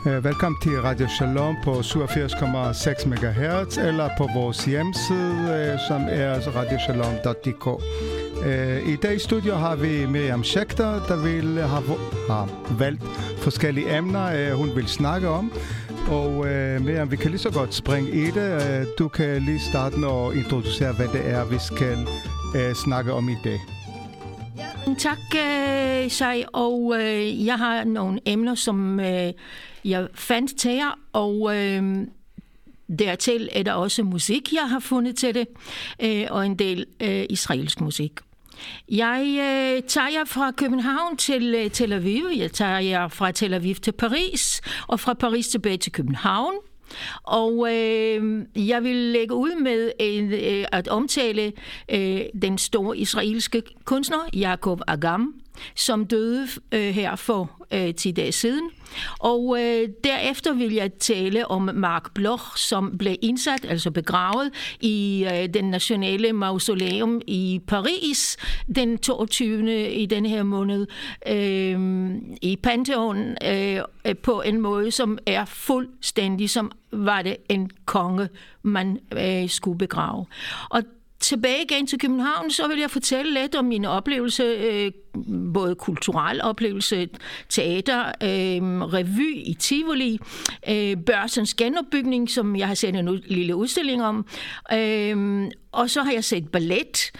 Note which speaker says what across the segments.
Speaker 1: Velkommen til Radio Shalom på 87,6 MHz eller på vores hjemmeside, som er radioshalom.dk. I dag i studio har vi Miriam Schechter, der har valgt forskellige emner, hun vil snakke om. Og Miriam, vi kan lige så godt springe i det. Du kan lige starte og introducere, hvad det er, vi skal snakke om i dag.
Speaker 2: Tak, Shai, og jeg har nogle emner, som jeg fandt til jer, og dertil er der også musik, jeg har fundet til det, og en del israelsk musik. Jeg tager jer fra København til Tel Aviv, jeg tager jer fra Tel Aviv til Paris, og fra Paris tilbage til København. Og jeg vil lægge ud med at omtale den store israelske kunstner Jacob Agam, som døde her for 10 dage siden. Og derefter vil jeg tale om Marc Bloch, som blev indsat, altså begravet, i den nationale mausoleum i Paris den 22. i denne her måned i Pantheon på en måde, som er fuldstændig, som var det en konge, man skulle begrave. Og tilbage igen til København, så vil jeg fortælle lidt om min oplevelse, både kulturel oplevelse, teater, revy i Tivoli, Børsens genopbygning, som jeg har set en lille udstilling om, og så har jeg set ballet.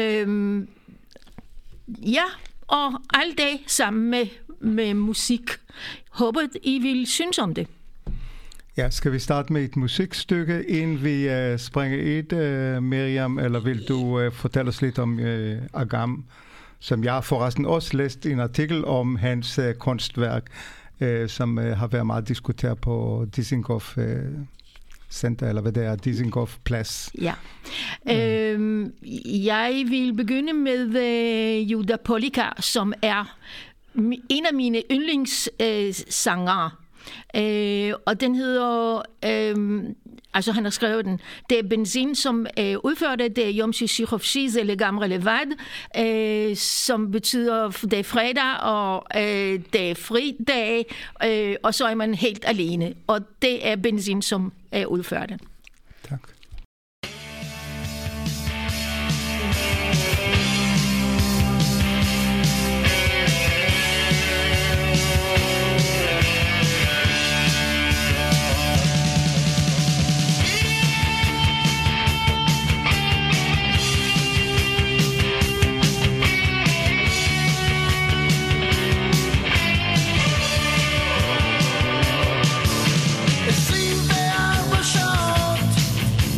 Speaker 2: Ja, og alt det sammen med musik. Håber, I vil synes om det.
Speaker 1: Ja, skal vi starte med et musikstykke, inden vi springer i det, Miriam, eller vil du fortælle os lidt om Agam, som jeg forresten også læst en artikel om hans kunstværk, som har været meget diskuteret på Dizengoff Center, eller hvad det er, Dizengoff Plads.
Speaker 2: Ja. Jeg vil begynde med Judah Polika, som er en af mine yndlingssangere. Og den hedder, altså han har skrevet den, det er benzin, som udførte det Yom Shishi Chofshi Ze Legamre Levad, som betyder, det er fredag, og det er fridag, og så er man helt alene. Og det er benzin, som udfører det.
Speaker 1: Tak.
Speaker 3: It seemed that I was short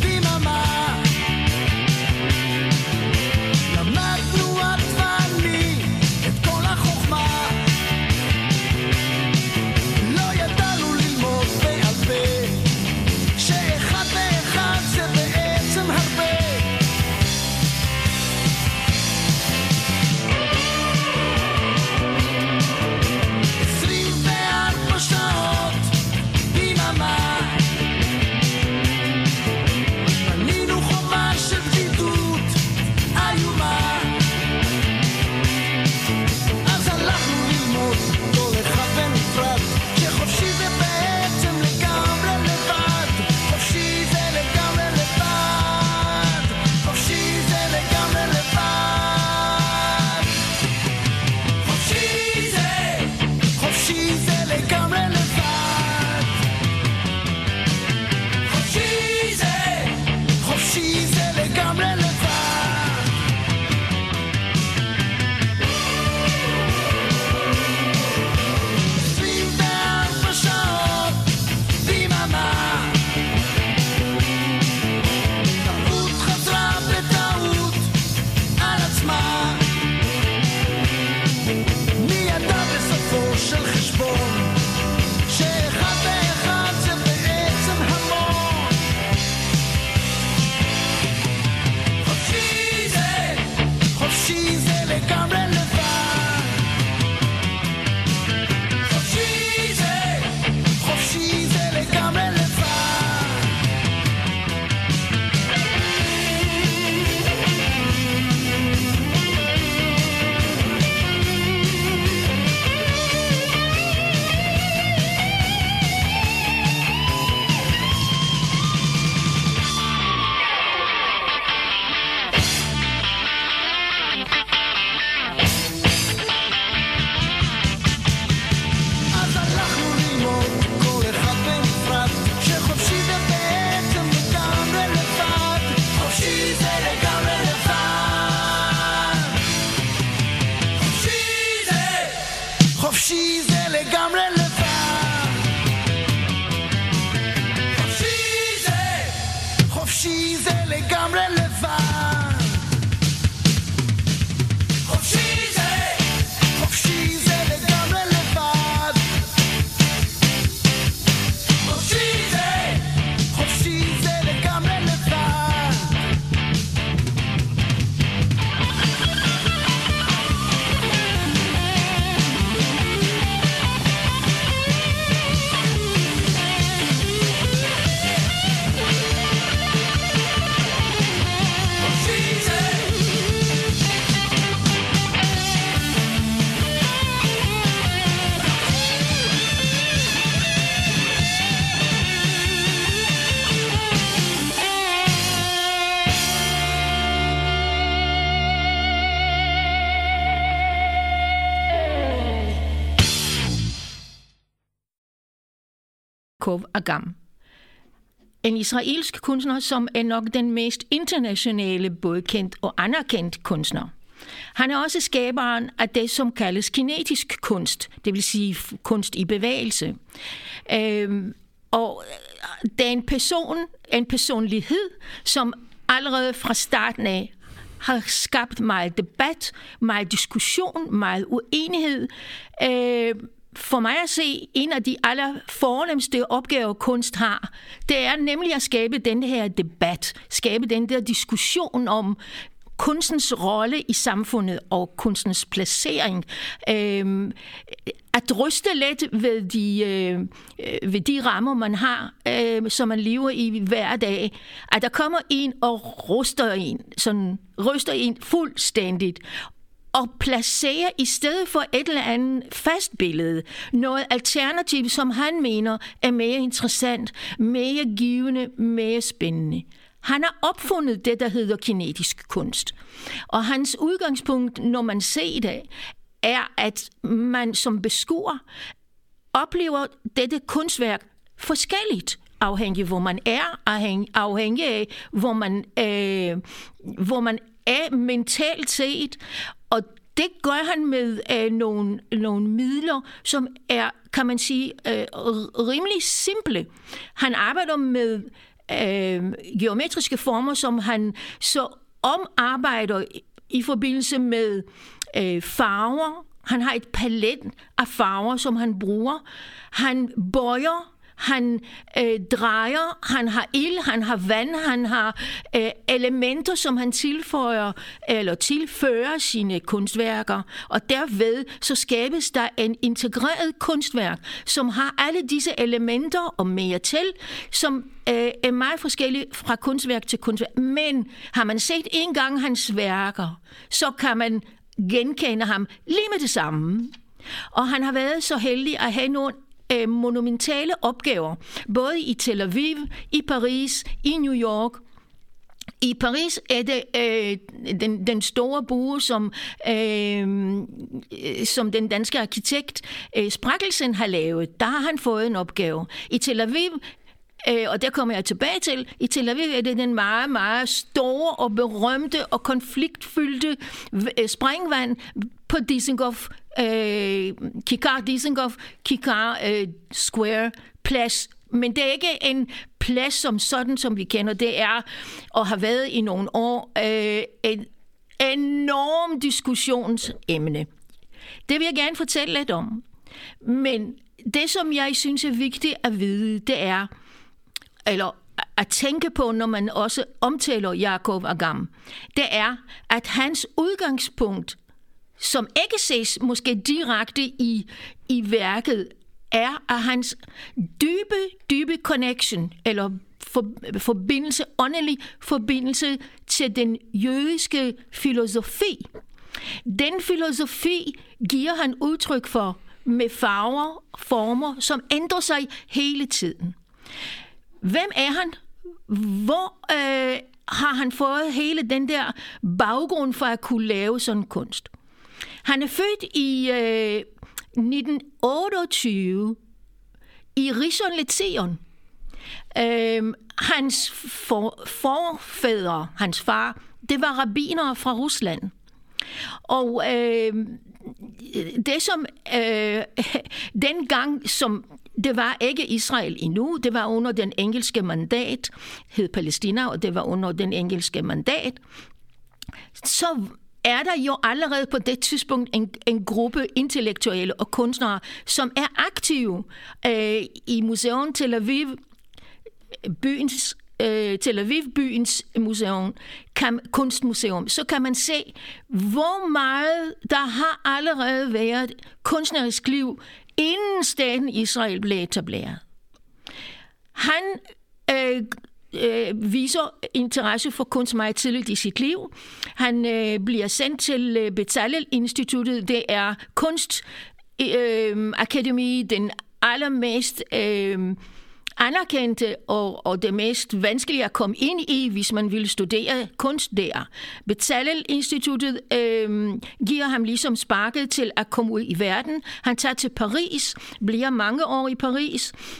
Speaker 2: Yaakov Agam. En israelsk kunstner, som er nok den mest internationale, både kendt og anerkendt kunstner. Han er også skaberen af det, som kaldes kinetisk kunst, det vil sige kunst i bevægelse. Og det er en personlighed, som allerede fra starten af har skabt meget debat, meget diskussion, meget uenighed. For mig at se, en af de allerfornemste opgaver, kunst har, det er nemlig at skabe den her debat, skabe den der diskussion om kunstens rolle i samfundet og kunstens placering. At ryste let ved de rammer, man har, som man lever i hver dag. At der kommer en og ryster en fuldstændigt. Og placere i stedet for et eller andet fast billede noget alternativ, som han mener er mere interessant, mere givende, mere spændende. Han har opfundet det, der hedder kinetisk kunst. Og hans udgangspunkt, når man ser det, er, at man som beskuer oplever dette kunstværk forskelligt, afhængig hvor man er, afhængig af hvor man er mentalt set. Og det gør han med nogle midler, som er, kan man sige, rimelig simple. Han arbejder med geometriske former, som han så omarbejder i forbindelse med farver. Han har et palet af farver, som han bruger. Han bøjer, han drejer, han har ild, han har vand, han har elementer, som han tilfører sine kunstværker. Og derved så skabes der en integreret kunstværk, som har alle disse elementer og mere til, som er meget forskellige fra kunstværk til kunstværk. Men har man set en gang hans værker, så kan man genkende ham lige med det samme. Og han har været så heldig at have nogle monumentale opgaver, både i Tel Aviv, i Paris, i New York. I Paris er det den store bue, som den danske arkitekt Sprakkelsen har lavet. Der har han fået en opgave. I Tel Aviv, og der kommer jeg tilbage til, i Tel Aviv er det den meget, meget store og berømte og konfliktfyldte springvand på Dizengoff, Kikar Square plads. Men det er ikke en plads som sådan, som vi kender. Det er, og har været i nogle år, et enormt diskussionsemne. Det vil jeg gerne fortælle lidt om. Men det, som jeg synes er vigtigt at vide, det er, eller at tænke på, når man også omtaler Yaakov Agam, det er, at hans udgangspunkt, som ikke ses måske direkte i værket, er at hans dybe connection, eller forbindelse, åndelig forbindelse til den jødiske filosofi. Den filosofi giver han udtryk for med farver, former, som ændrer sig hele tiden. Hvem er han? Hvor har han fået hele den der baggrund for at kunne lave sådan kunst? Han er født i 1928 i Rishon LeZion. Hans forfædre, hans far, det var rabbinere fra Rusland. Og det som dengang, som det var ikke Israel endnu, det var under den engelske mandat, hed Palæstina, og det var under den engelske mandat, så er der jo allerede på det tidspunkt en gruppe intellektuelle og kunstnere, som er aktive i museum Tel Aviv, byens museum, kunstmuseum. Så kan man se, hvor meget der har allerede været kunstnerisk liv, inden staten Israel blev etableret. Han viser interesse for kunst meget tidligt i sit liv. Han bliver sendt til Bezalel-instituttet. Det er kunstakademi, den allermest anerkendte og det mest vanskelige at komme ind i, hvis man vil studere kunst der. Bezalel-instituttet giver ham ligesom sparket til at komme ud i verden. Han tager til Paris, bliver mange år i Paris,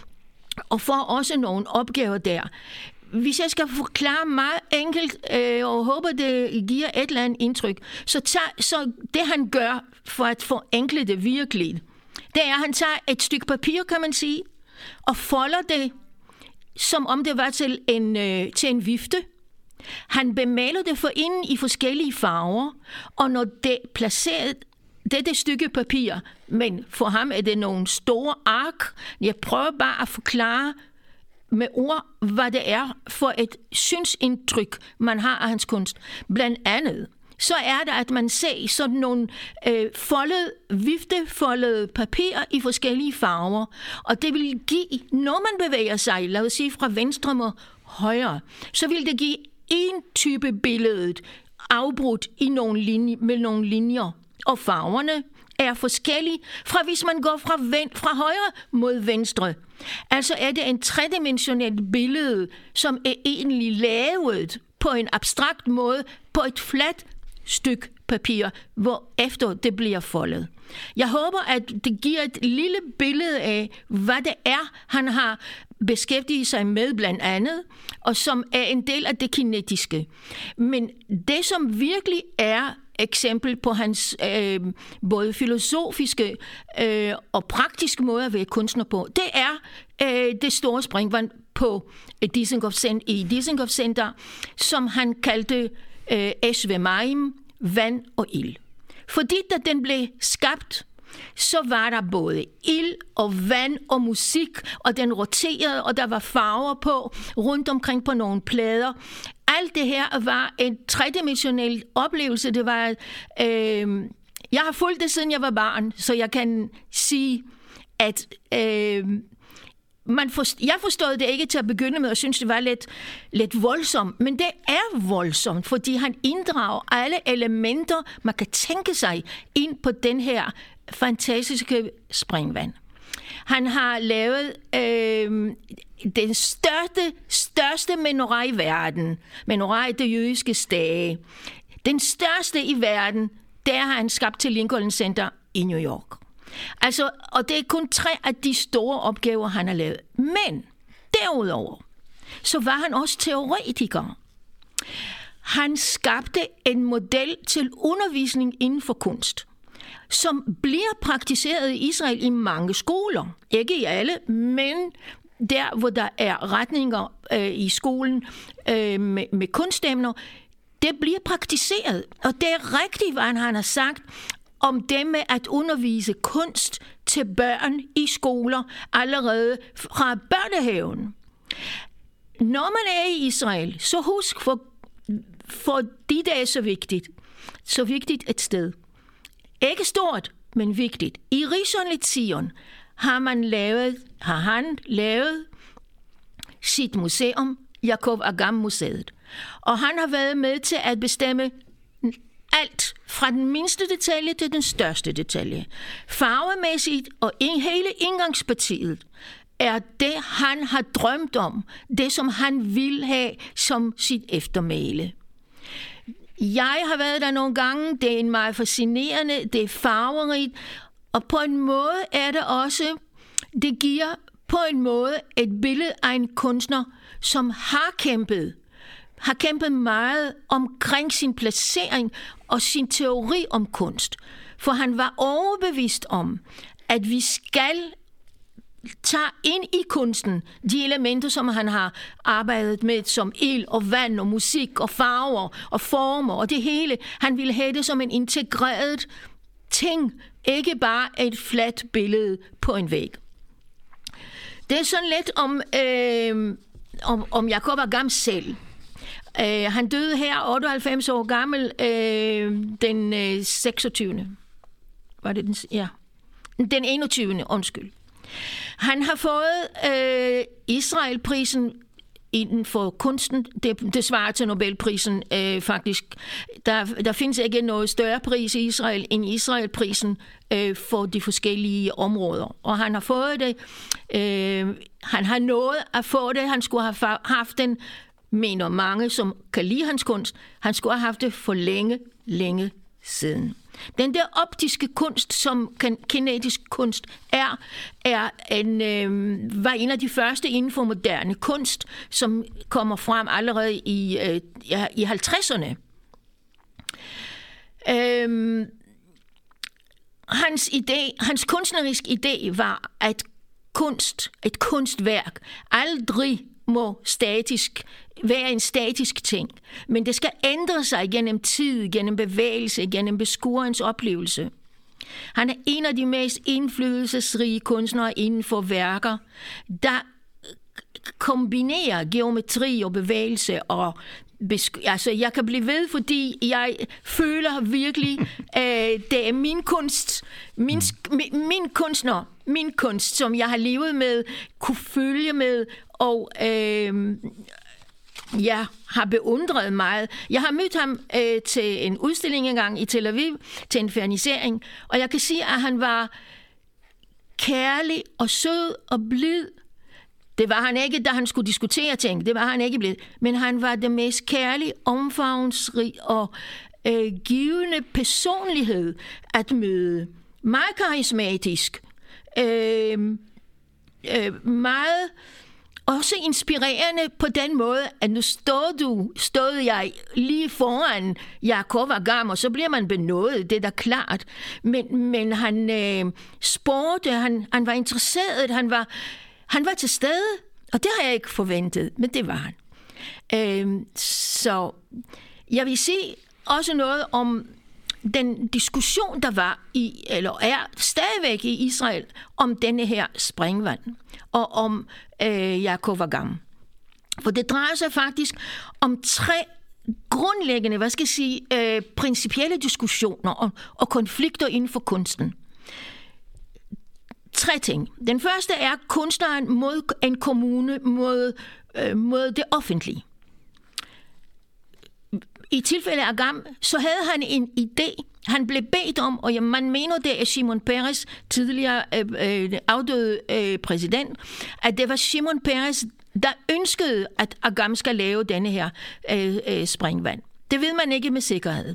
Speaker 2: og får også nogle opgaver der. Hvis jeg skal forklare meget enkelt, og håber, det giver et eller andet indtryk, så det han gør for at forenkle det virkelig, det er, at han tager et stykke papir, kan man sige, og folder det, som om det var til en vifte. Han bemaler det for inden i forskellige farver, og når det er placeret, det stykke papir, men for ham er det nogle store ark. Jeg prøver bare at forklare med ord, hvad det er for et synsindtryk, man har af hans kunst. Blandt andet, så er det, at man ser sådan nogle viftefoldede papir i forskellige farver, og det vil give, når man bevæger sig, lad os sige fra venstre mod højre, så vil det give en type billedet afbrudt i med nogle linjer, og farverne er forskellige fra hvis man går fra højre mod venstre. Altså er det en tredimensionelt billede, som er egentlig lavet på en abstrakt måde på et fladt stykke papir, hvor efter det bliver foldet. Jeg håber, at det giver et lille billede af, hvad det er, han har beskæftiget sig med blandt andet, og som er en del af det kinetiske. Men det, som virkelig er eksempel på hans både filosofiske og praktiske måde at være kunstner på, det er det store springvand på Dizengoff Center, som han kaldte Esh ve'Mayim, vand og ild. Fordi da den blev skabt, så var der både ild og vand og musik, og den roterede, og der var farver på, rundt omkring på nogle plader. Alt det her var en tredimensionel oplevelse. Det var, jeg har fulgt det, siden jeg var barn, så jeg kan sige, at jeg forstod det ikke til at begynde med, og synes det var lidt voldsomt, men det er voldsomt, fordi han inddrager alle elementer, man kan tænke sig ind på den her fantastiske springvand. Han har lavet den største menorah i verden. Menorah er det jødiske stage. Den største i verden, der har han skabt til Lincoln Center i New York. Altså, og det er kun 3 af de store opgaver, han har lavet. Men derudover, så var han også teoretiker. Han skabte en model til undervisning inden for kunst, som bliver praktiseret i Israel i mange skoler. Ikke i alle, men der, hvor der er retninger i skolen med kunstemner, det bliver praktiseret. Og det er rigtigt, hvad han har sagt om det med at undervise kunst til børn i skoler allerede fra børnehaven. Når man er i Israel, så husk, fordi det er så vigtigt et sted. Ikke stort, men vigtigt. I Rishon LeZion har han lavet sit museum, Jacob Agam Museet. Og han har været med til at bestemme alt, fra den mindste detalje til den største detalje. Farvemæssigt og hele indgangspartiet er det, han har drømt om. Det, som han vil have som sit eftermæle. Jeg har været der nogle gange. Det er meget fascinerende. Det er farverigt. Og på en måde er det også, det giver på en måde et billede af en kunstner, som har kæmpet meget omkring sin placering og sin teori om kunst. For han var overbevist om, at vi skal tage ind i kunsten de elementer, som han har arbejdet med, som ild og vand og musik og farver og former og det hele. Han ville have det som en integreret ting, ikke bare et fladt billede på en væg. Det er sådan lidt om Jacob Agam selv. Han døde her 98 år gammel den 26. Var det den? Ja. Den 21. Undskyld. Han har fået Israelprisen inden for kunsten. Det svarer til Nobelprisen faktisk. Der findes ikke noget større pris i Israel end Israelprisen for de forskellige områder. Og han har fået det. Han har nået at få det. Han skulle have haft den, mener mange, som kan lide hans kunst. Han skulle have haft det for længe siden. Den der optiske kunst, som kinetisk kunst var en af de første inden for moderne kunst, som kommer frem allerede i 50'erne. Hans kunstneriske idé var, at et kunstværk aldrig må være en statisk ting, men det skal ændre sig gennem tid, gennem bevægelse, gennem beskuerens oplevelse. Han er en af de mest indflydelsesrige kunstnere inden for værker, der kombinerer geometri og bevægelse og jeg kan blive ved, fordi jeg føler virkelig, det er min kunst, min kunst, som jeg har levet med, kunne følge med, og jeg har beundret meget. Jeg har mødt ham til en udstilling engang i Tel Aviv, til en fernisering, og jeg kan sige, at han var kærlig og sød og blid. Det var han ikke, da han skulle diskutere ting. Det var han ikke blevet. Men han var det mest kærlige, omfavnsrig og givende personlighed at møde. Meget karismatisk. Meget også inspirerende på den måde, at nu stod jeg lige foran Yaakov Agam, og så bliver man benådet, det er da klart. Men han spurgte, han var interesseret, han var til stede, og det har jeg ikke forventet, men det var han. Så jeg vil sige også noget om den diskussion, der var eller er stadigvæk i Israel, om denne her springvand, og om Yaakov Agam. For det drejer sig faktisk om 3 grundlæggende, principielle diskussioner og konflikter inden for kunsten. 3 ting. Den første er kunstneren mod en kommune, mod det offentlige. I tilfælde af Agam, så havde han en idé. Han blev bedt om, og man mener, det er Shimon Peres, tidligere afdøde præsident, at det var Shimon Peres, der ønskede, at Agam skal lave denne her springvand. Det ved man ikke med sikkerhed.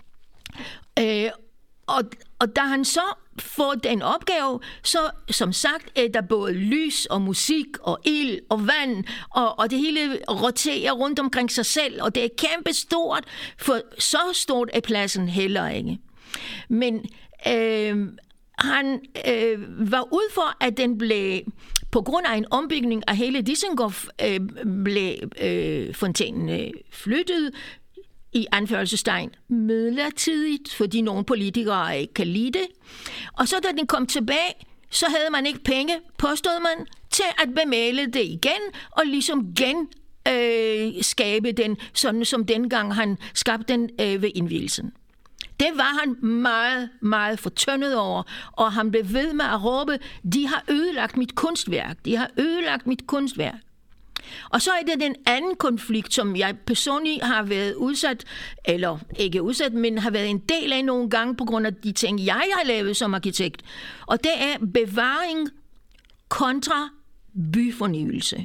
Speaker 2: Og da han så får den opgave, så som sagt er der både lys og musik og ild og vand, og det hele roterer rundt omkring sig selv, og det er kæmpe stort, for så stort er pladsen heller ikke. Men han var ud for, at den blev, på grund af en ombygning af hele Dizengoff, blev fontænen flyttet, i anførselstegn midlertidigt, fordi nogle politikere ikke kan lide det. Og så da den kom tilbage, så havde man ikke penge, påstod man, til at bemale det igen, og ligesom skabe den, sådan som dengang han skabte den ved indvielsen. Det var han meget, meget fortyndet over, og han blev ved med at råbe, de har ødelagt mit kunstværk, de har ødelagt mit kunstværk. Og så er det den anden konflikt, som jeg personligt har været udsat, eller ikke udsat, men har været en del af nogle gange på grund af de ting, jeg har lavet som arkitekt. Og det er bevaring kontra byfornyelse.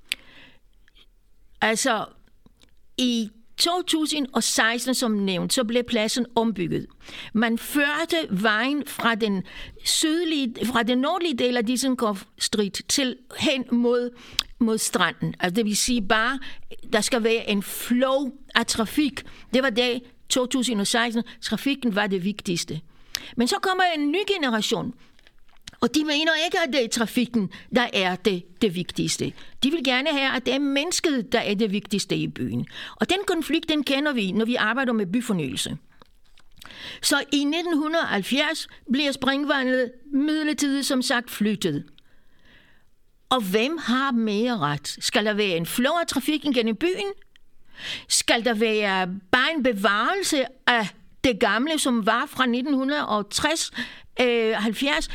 Speaker 2: Altså, i 2016, som nævnt, så blev pladsen ombygget. Man førte vejen fra den nordlige del af Dizengoff Street til hen mod stranden. Altså det vil sige bare, der skal være en flow af trafik. Det var det 2016. Trafikken var det vigtigste. Men så kommer en ny generation, og de mener ikke, at det er trafikken, der er det vigtigste. De vil gerne have, at det er mennesket, der er det vigtigste i byen. Og den konflikt, den kender vi, når vi arbejder med byfornyelse. Så i 1970 bliver springvandet midlertidigt, som sagt, flyttet. Og hvem har mere ret? Skal der være en flow af trafikken gennem byen? Skal der være bare en bevarelse af det gamle, som var fra 1960, 70,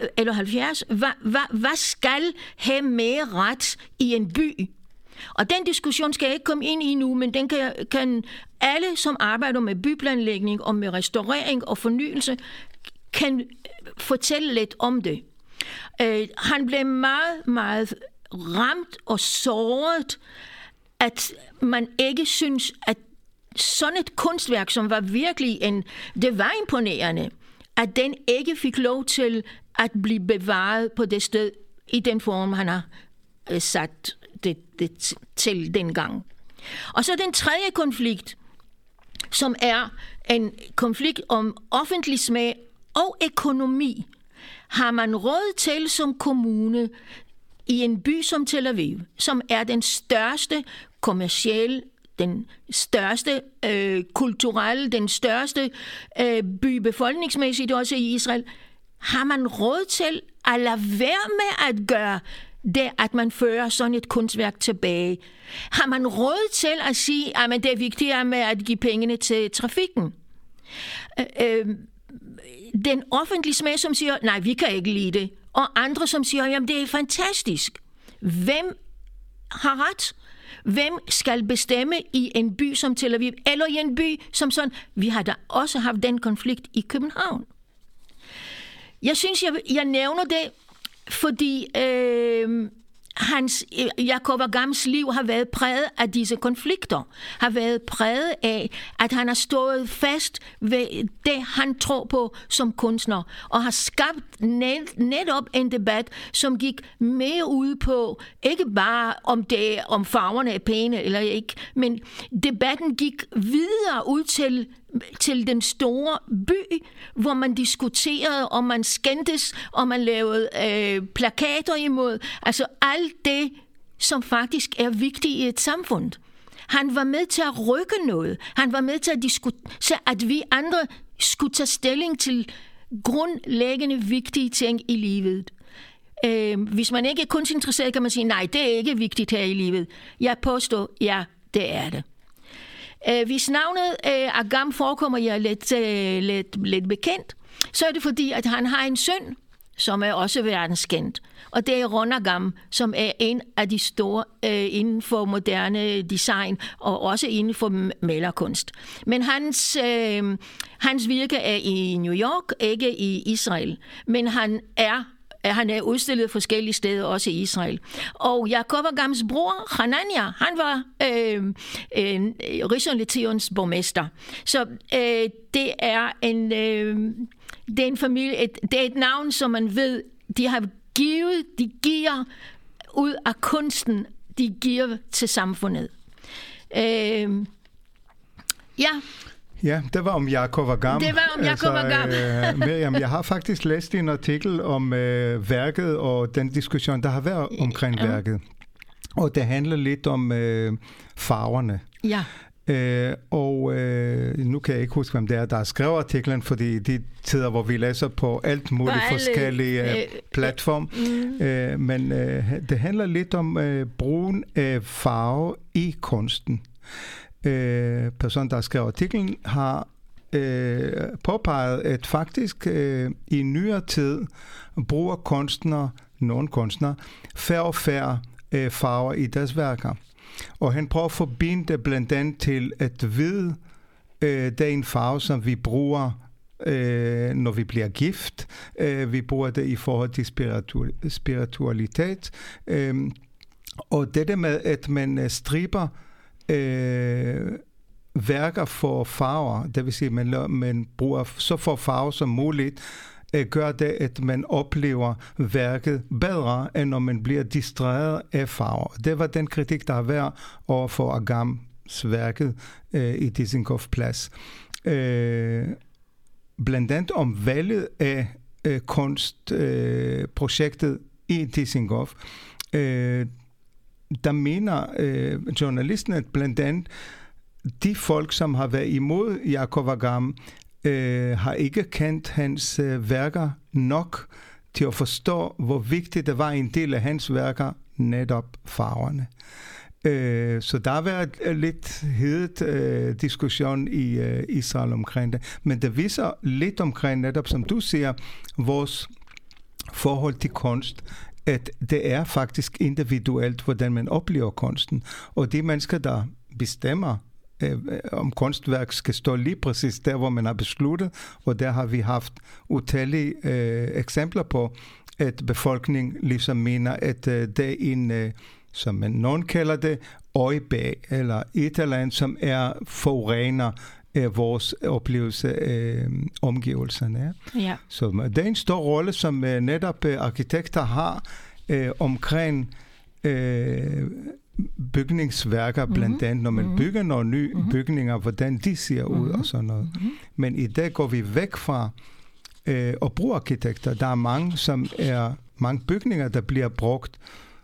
Speaker 2: hvad skal have mere ret i en by? Og den diskussion skal jeg ikke komme ind i nu, men den kan alle, som arbejder med byplanlægning og med restaurering og fornyelse, kan fortælle lidt om det. Han blev meget, meget ramt og såret, at man ikke synes, at sådan et kunstværk, som var virkelig det var imponerende, at den ikke fik lov til at blive bevaret på det sted i den form, han har sat det til dengang. Og så den tredje konflikt, som er en konflikt om offentlig smag og økonomi, har man råd til som kommune i en by som Tel Aviv, som er den største kommercielle, den største kulturelle, den største by befolkningsmæssigt også i Israel, har man råd til at lade være med at gøre det, at man fører sådan et kunstværk tilbage. Har man råd til at sige, at det er vigtigere med at give pengene til trafikken? Den offentlige smag, som siger, nej, vi kan ikke lide det. Og andre, som siger, jamen det er fantastisk. Hvem har ret? Hvem skal bestemme i en by som Tel Aviv, eller i en by som sådan? Vi har da også haft den konflikt i København. Jeg synes, jeg nævner det, fordi Jacob Agams liv har været præget af disse konflikter, har været præget af, at han har stået fast ved det, han tror på som kunstner, og har skabt netop en debat, som gik mere ud på, ikke bare om farverne er pæne eller ikke, men debatten gik videre ud til den store by, hvor man diskuterede, og man skændtes, og man lavede plakater imod. Altså alt det, som faktisk er vigtigt i et samfund. Han var med til at rykke noget. Han var med til at diskutere, at vi andre skulle tage stilling til grundlæggende vigtige ting i livet. Hvis man ikke er kunstinteresseret, kan man sige, nej, det er ikke vigtigt her i livet. Jeg påstår, ja, det er det. Hvis navnet Agam forekommer jeg lidt bekendt, så er det fordi, at han har en søn, som er også verdenskendt. Og det er Ron Agam, som er en af de store inden for moderne design, og også inden for malerkunst. Men hans virke er i New York, ikke i Israel. Men han er udstillet forskellige steder, også i Israel. Og Jacob Agams bror, Hanania, han var Rishon LeZions borgmester. Så det er en familie, det er et navn, som man ved, de giver ud af kunsten, de giver til samfundet.
Speaker 1: Ja, det var om Jacob Agam.
Speaker 2: Det var om Jacob Agam.
Speaker 1: Miriam, jeg har faktisk læst en artikel om værket og den diskussion, der har været omkring værket. Og det handler lidt om farverne.
Speaker 2: Ja.
Speaker 1: Nu kan jeg ikke huske, hvem det er, der har skrevet artiklen, fordi de tider, hvor vi læser på alt muligt forskellige platform. Men det handler lidt om brugen af farve i kunsten. Personen, der skrev artiklen, har påpeget, at faktisk i nyere tid bruger nogle kunstnere færre og færre farver i deres værker. Og han prøver at forbinde det blandt andet til at vide, det er en farve, som vi bruger, når vi bliver gift. Vi bruger det i forhold til spiritualitet. Og det der med, at man striber værker for farver, det vil sige, at man bruger så få farver som muligt, gør det, at man oplever værket bedre, end når man bliver distraheret af farver. Det var den kritik, der har været over for Agams værket i Dizengoff Plads. Blandt andet om valget af kunstprojektet i Dizengoff, der mener journalisten, at blandt andet de folk, som har været imod Jacob Agam, har ikke kendt hans værker nok til at forstå, hvor vigtigt det var en del af hans værker, netop farverne. Så der har været lidt hedet diskussion i Israel omkring det. Men det viser lidt omkring netop, som du siger, vores forhold til kunst, at det er faktisk individuelt, hvordan man oplever kunsten. Og de mennesker, der bestemmer, om kunstværk skal stå lige præcis der, hvor man har besluttet, og der har vi haft utallige eksempler på, at befolkningen ligesom mener, at det er en, som nogen kalder det, øje bag, eller et eller andet, som forurener vores oplevelse af omgivelserne.
Speaker 2: Ja.
Speaker 1: Så det er en stor rolle, som netop arkitekter har omkring bygningsværker, blandt andet, når man bygger nogle nye bygninger, hvordan de ser ud og sådan noget. Men i dag går vi væk fra at bruge arkitekter. Der er mange bygninger, der bliver brugt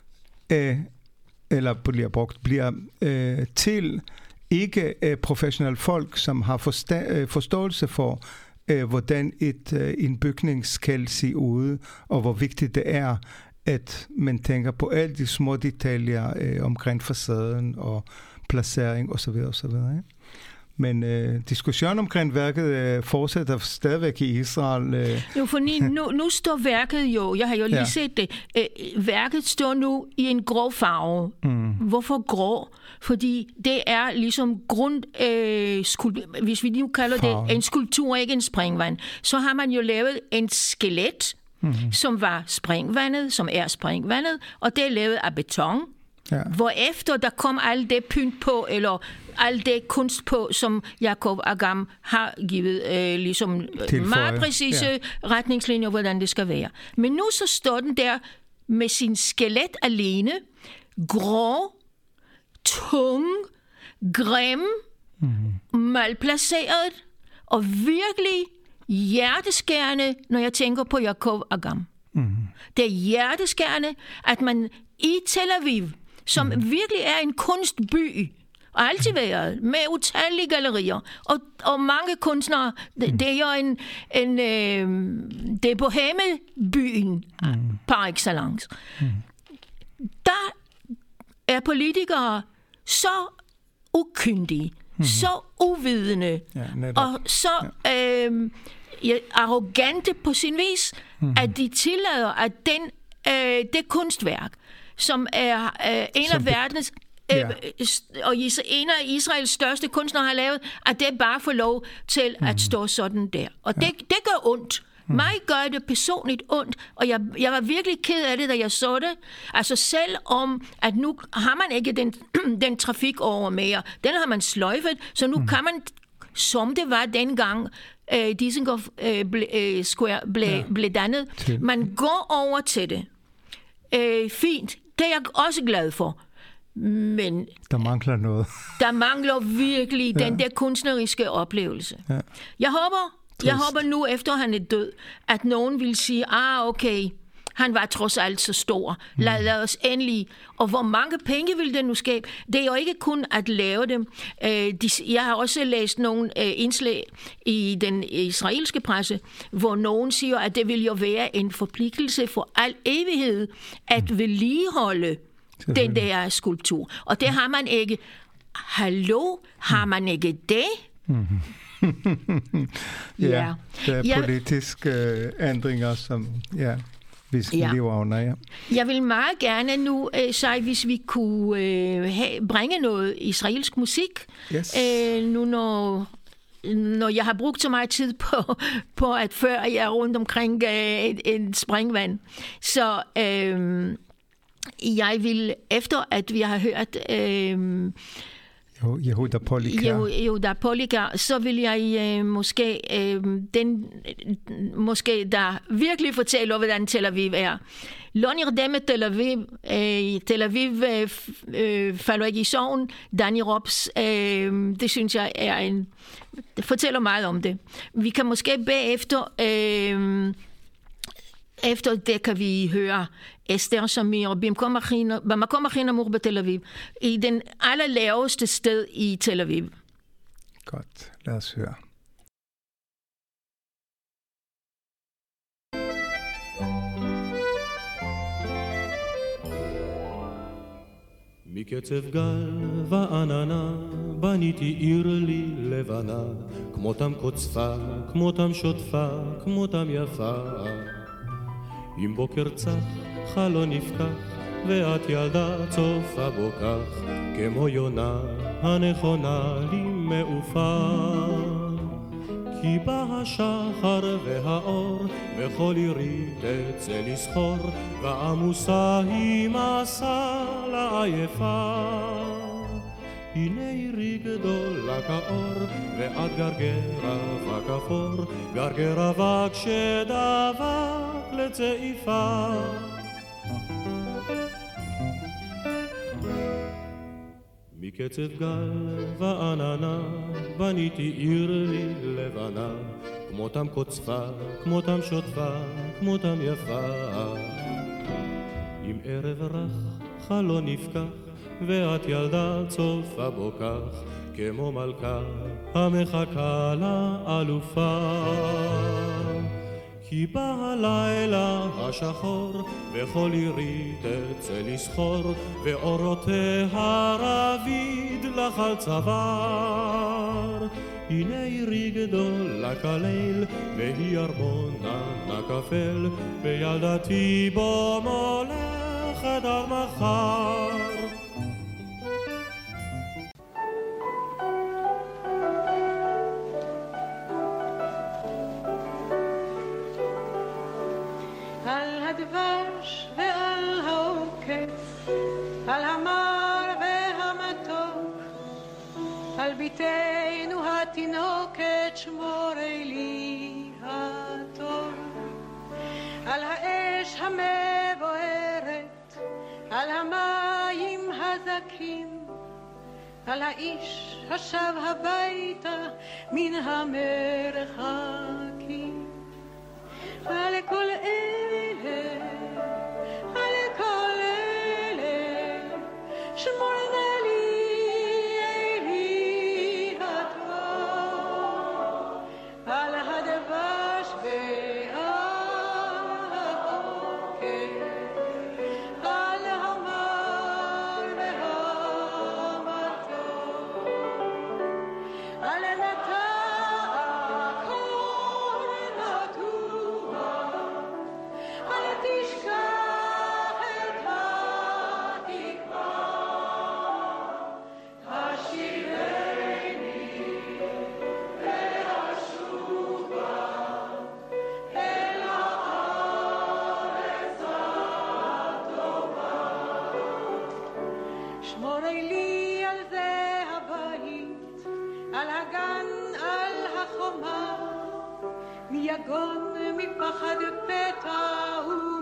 Speaker 1: bliver til ikke professionelle folk, som har forståelse for, hvordan en bygning skal se ud, og hvor vigtigt det er, at man tænker på alle de små detaljer omkring facaden og placering osv. osv. Men diskussionen omkring værket fortsætter stadigvæk i Israel.
Speaker 2: Jo, for nu står værket jo, jeg har jo lige set det, værket står nu i en grå farve. Hvorfor grå? Fordi det er ligesom hvis vi nu kalder det en skulptur, ikke en springvand, så har man jo lavet en skelet, som er springvandet, og det er lavet af beton. Ja. Hvorefter der kom alt det pynt på, eller alt det kunst på, som Jacob Agam har givet meget præcise retningslinjer, hvordan det skal være. Men nu så står den der med sin skelet alene, grå, tung, grim, malplaceret, og virkelig hjerteskærende, når jeg tænker på Jacob Agam. Det er hjerteskærende, at man i Tel Aviv, som virkelig er en kunstby, og altid været, med utallige gallerier, og mange kunstnere, det er jo det er boheme-byen, par excellence. Der er politikere så ukyndige, så uvidende, og så arrogante på sin vis, at de tillader, at det kunstværk, som er en af verdens og en af Israels største kunstnere har lavet, at det bare får lov til at stå sådan der. Og det gør ondt. Mig gør det personligt ondt, og jeg var virkelig ked af det, da jeg så det. Altså selvom, at nu har man ikke den trafik over mere. Den har man sløjfet, så nu kan man, som det var dengang, Dizengoff Square blev dannet, man går over til det. Fint. Det er jeg også glad for. Men
Speaker 1: der mangler noget.
Speaker 2: Der mangler virkelig den der kunstneriske oplevelse. Ja. Jeg håber nu, efter han er død, at nogen vil sige, okay, han var trods alt så stor. Lad os endelig. Og hvor mange penge vil det nu skabe? Det er jo ikke kun at lave dem. Jeg har også læst nogle indslag i den israelske presse, hvor nogen siger, at det vil jo være en forpligtelse for al evighed at vedligeholde den der skulptur. Og det har man ikke. Hallo? Har man ikke det?
Speaker 1: Ja, det er politiske ændringer, som vi skal leve under. Ja.
Speaker 2: Jeg vil meget gerne nu sige, hvis vi kunne bringe noget israelsk musik.
Speaker 1: Yes.
Speaker 2: Nu når jeg har brugt så meget tid på at føre jer rundt omkring en springvand. Så jeg vil, efter at vi har hørt Yehuda Polika, så vil jeg måske der virkelig fortælle, hvordan Tel Aviv er. לא נרדם את תל אביב, תל אביב falder ikke i sorgen. Danny Robs, det synes jeg er det fortæller meget om det. Vi kan måske bagefter efter det kan vi høre Esther Shamir במקום הכי נמוך בתל אביב, i den allerlaveste sted i Tel Aviv.
Speaker 1: Godt, lad os høre.
Speaker 3: מקצב גל ועננה בניתי עיר לי לבנה, כמותם קוצפה, כמותם שוטפה, כמותם יפה. עם בוקר צח חלון נפקח ואת ילדה צופה בו כך, כמו יונה הנכונה לי מעופה. כי בא השחר והאור וכל עירי תצא לסחור, ועמוסה היא מסע לעייפה. הנה עירי גדולה כאור, ועד גרגר אבק אפור, גרגר אבק שדבק לצעיפה. מקצב גל ועננה, בניתי עיר לי לבנה, כמותם קוצפה, כמותם שוטפה, כמותם יפה. עם ערב רך חלון נפקח, ואת ילדה צופה בו כך, כמו מלכה המחכה לאלופה. כי בא הלילה השחור, וכל עירי תצא לסחור, ואורותיה רביד לך על צוואר. הנה עירי גדולה כליל, והיא ארמונה נקפל, וילדתי בו מולכת עד מחר.
Speaker 4: על הדבש ועל העוקף, על המר והמתוק, על ביתנו התינוקת שמורי לי הטוב, על האש המבוערת, על המים הזכים, על האיש השב הביתה מן המרחקים. על כל אלה, על כל אלה, שמור נא לי אלי הטוב, על הדבש ועל העוקף, על המר והמתוק, על נטע מיגון מפחד פתע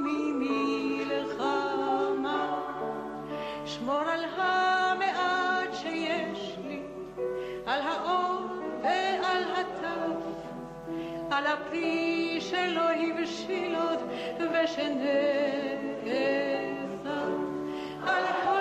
Speaker 4: וממלחמה. שמור על המעט שיש לי, על האור ועל הטף, על הפרי שלא הבשיל עוד ושנאסף, על כל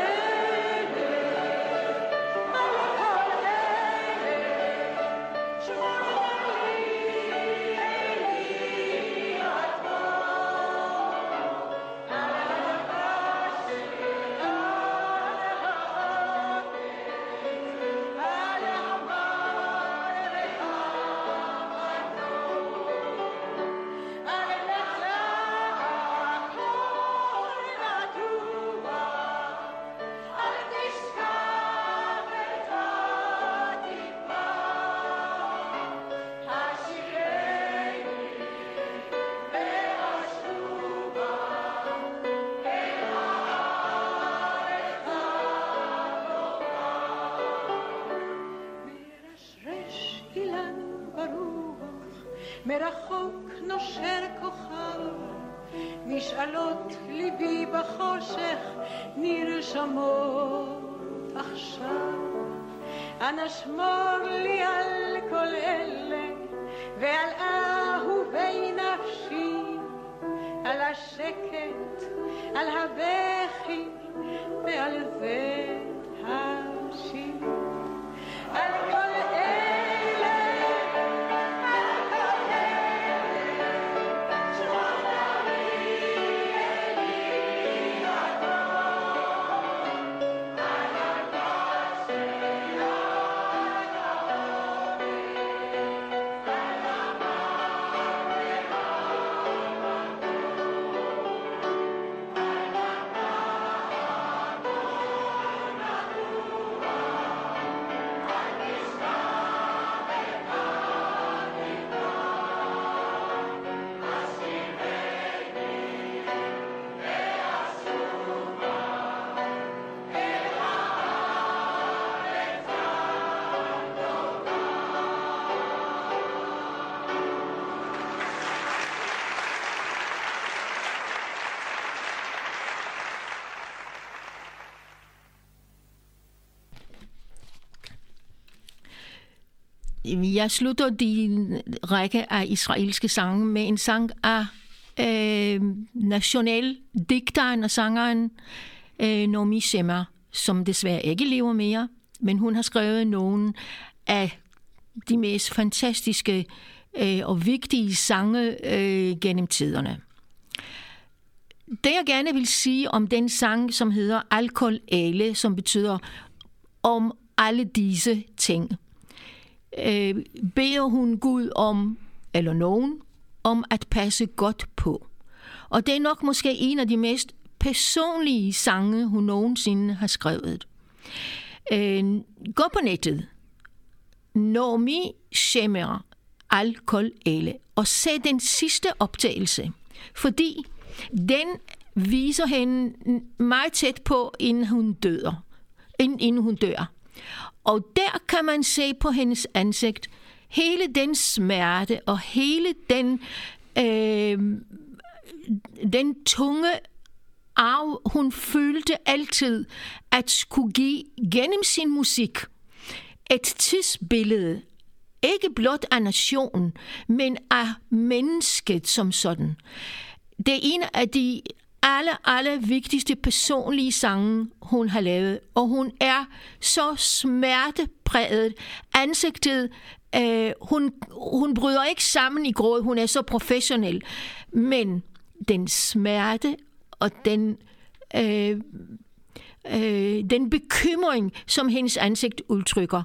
Speaker 4: מרחוק נושר כוכב, משאלות ליבי בחושך נרשמות עכשיו. אנא שמור לי על כל אלה ועל אהובי נפשי, על השקט, על הבכי ועל זה השיר, על כל אלה
Speaker 2: Jeg slutter din række af israelske sange med en sang af nationaldigteren og sangeren Naomi Shemer, som desværre ikke lever mere, men hun har skrevet nogle af de mest fantastiske og vigtige sange gennem tiderne. Det jeg gerne vil sige om den sang, som hedder Al Kol Ele, som betyder om alle disse ting, beder hun Gud om, eller nogen, om at passe godt på. Og det er nok måske en af de mest personlige sange, hun nogensinde har skrevet. Gå på nettet, Naomi Shemer, Al Kol Ele, og se den sidste optagelse, fordi den viser hende meget tæt på, inden hun dør. Og der kan man se på hendes ansigt hele den smerte og hele den tunge arv, hun følte altid at skulle give gennem sin musik et tidsbillede, ikke blot af nationen, men af mennesket som sådan. Det er en af de aller vigtigste personlige sange, hun har lavet, og hun er så smertepræget. Ansigtet, hun bryder ikke sammen i gråd, hun er så professionel, men den smerte og den bekymring, som hendes ansigt udtrykker,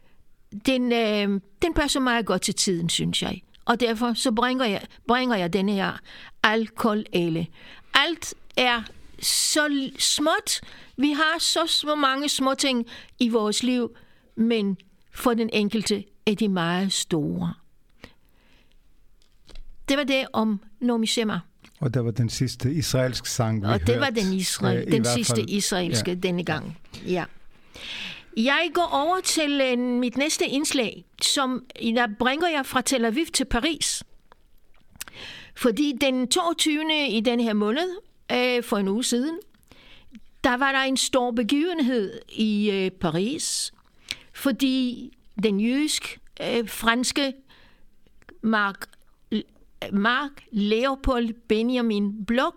Speaker 2: den passer meget godt til tiden, synes jeg. Og derfor så bringer jeg denne her Al Kol Ele. Alt er så småt. Vi har så mange små ting i vores liv, men for den enkelte er de meget store. Det var det om Naomi Shemer.
Speaker 1: Og det var den sidste israelske sang, vi hørte.
Speaker 2: Og det var den sidste israelske denne gang. Ja. Jeg går over til mit næste indslag, som der bringer jeg fra Tel Aviv til Paris. Fordi den 22. i den her måned, for en uge siden, der var der en stor begivenhed i Paris, fordi den jødisk-franske Marc Leopold Benjamin Bloch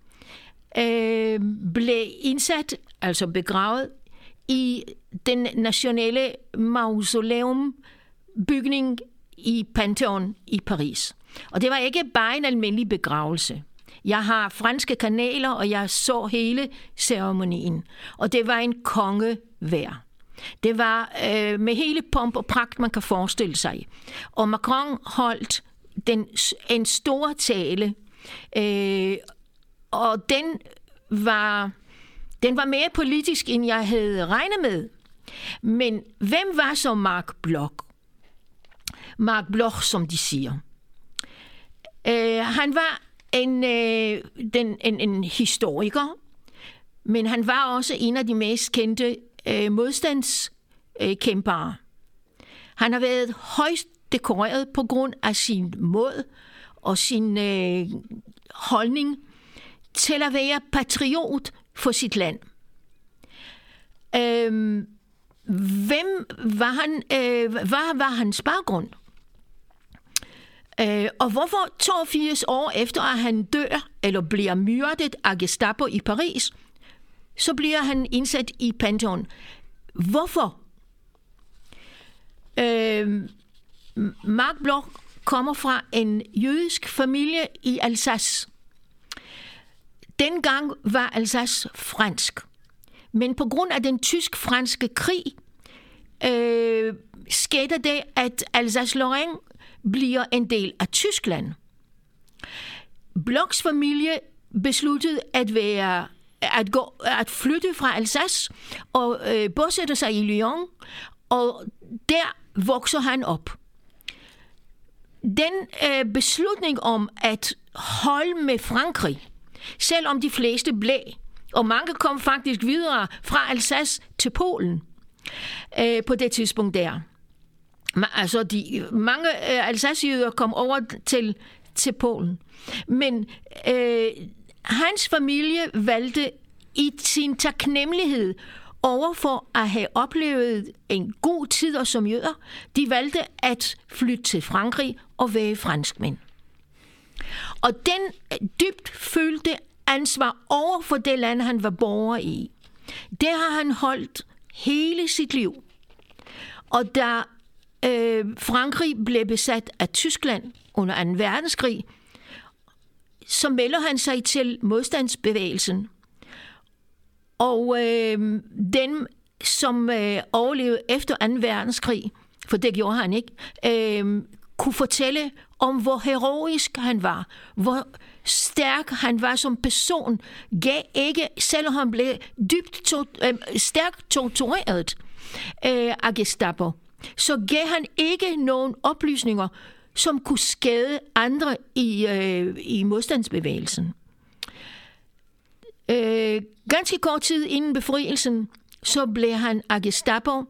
Speaker 2: blev indsat, altså begravet, i den nationale mausoleumbygning i Pantheon i Paris. Og det var ikke bare en almindelig begravelse. Jeg har franske kanaler, og jeg så hele ceremonien. Og det var en kongevejr. Det var med hele pomp og pragt, man kan forestille sig. Og Macron holdt en stor tale, og den var mere politisk, end jeg havde regnet med. Men hvem var så Marc Bloch? Marc Bloch, som de siger. Han var en historiker, men han var også en af de mest kendte modstandskæmpere. Han har været højst dekoreret på grund af sin mod og sin holdning til at være patriot for sit land. Hvem var han? Hvad var hans baggrund? Og hvorfor 82 år efter, at han dør eller bliver myrdet af Gestapo i Paris, så bliver han indsat i Pantheon? Hvorfor? Marc Bloch kommer fra en jødisk familie i Alsace. Dengang var Alsace fransk. Men på grund af den tysk-franske krig skete det, at Alsace-Lorraine bliver en del af Tyskland. Blochs familie besluttede at flytte fra Alsace og bosætte sig i Lyon, og der vokser han op. Den beslutning om at holde med Frankrig, selvom de fleste blev, og mange kom faktisk videre fra Alsace til Polen på det tidspunkt der. Altså mange Alsace-jøder kom over til Polen. Men hans familie valgte i sin taknemmelighed overfor at have oplevet en god tid som jøder, de valgte at flytte til Frankrig og være franskmænd. Og den dybt følte ansvar over for det land, han var borger i, det har han holdt hele sit liv. Og da Frankrig blev besat af Tyskland under 2. verdenskrig, så melder han sig til modstandsbevægelsen. Og dem, som overlevede efter 2. verdenskrig, for det gjorde han ikke, kunne fortælle om, hvor heroisk han var, hvor stærk han var som person, gav ikke, selvom han blev dybt stærkt tortureret af Gestapo, så gav han ikke nogen oplysninger, som kunne skade andre i modstandsbevægelsen. Ganske kort tid inden befrielsen, så blev han af Gestapo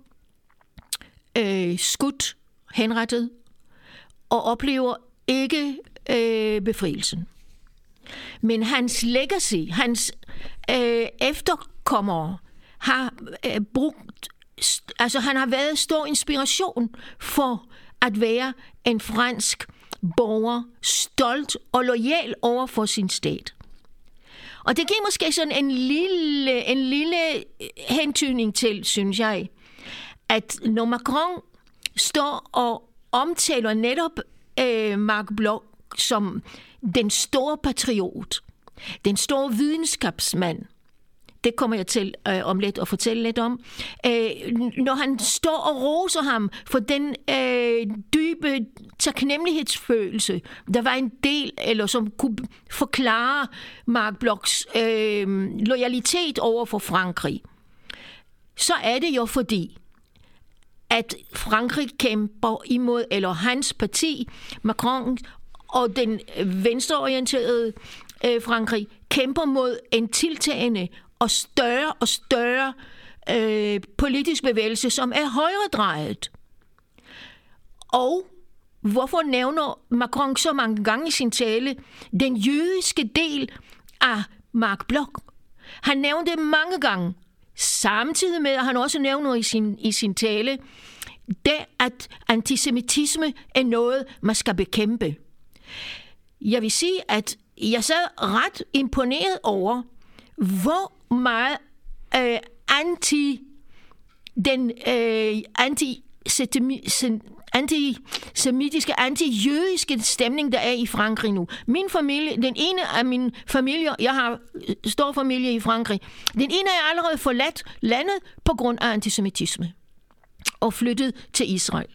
Speaker 2: skudt, henrettet, og oplever ikke befrielsen. Men hans legacy, hans efterkommere, har brugt, altså han har været stor inspiration for at være en fransk borger, stolt og loyal over for sin stat. Og det giver måske sådan en lille hentydning til, synes jeg, at når Macron står og omtaler netop Marc Bloch som den store patriot, den store videnskabsmand, det kommer jeg til om lidt at fortælle lidt om, når han står og roser ham for den dybe taknemmelighedsfølelse, der var en del, eller som kunne forklare Marc Blochs loyalitet over for Frankrig, så er det jo fordi, at Frankrig kæmper imod, eller hans parti, Macron og den venstreorienterede Frankrig, kæmper mod en tiltagende og større politisk bevægelse, som er højredrejet. Og hvorfor nævner Macron så mange gange i sin tale den jødiske del af Marc Bloch? Han nævnte det mange gange, samtidig med at han også nævner i sin tale, det at antisemitisme er noget, man skal bekæmpe. Jeg vil sige, at jeg sad ret imponeret over, hvor meget antisemitiske, antijødiske stemning, der er i Frankrig nu. Min familie, den ene af mine familier, jeg har stor familie i Frankrig, den ene er allerede forladt landet på grund af antisemitisme og flyttet til Israel.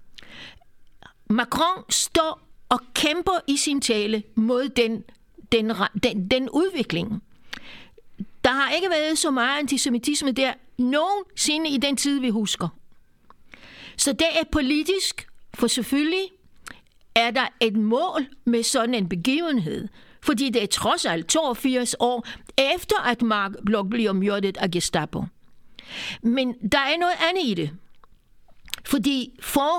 Speaker 2: Macron står og kæmper i sin tale mod den udvikling. Der har ikke været så meget antisemitisme der nogensinde i den tid, vi husker. Så det er politisk, for selvfølgelig er der et mål med sådan en begivenhed, fordi det er trods alt 82 år efter, at Marc Bloch bliver myrdet af Gestapo. Men der er noget andet i det, fordi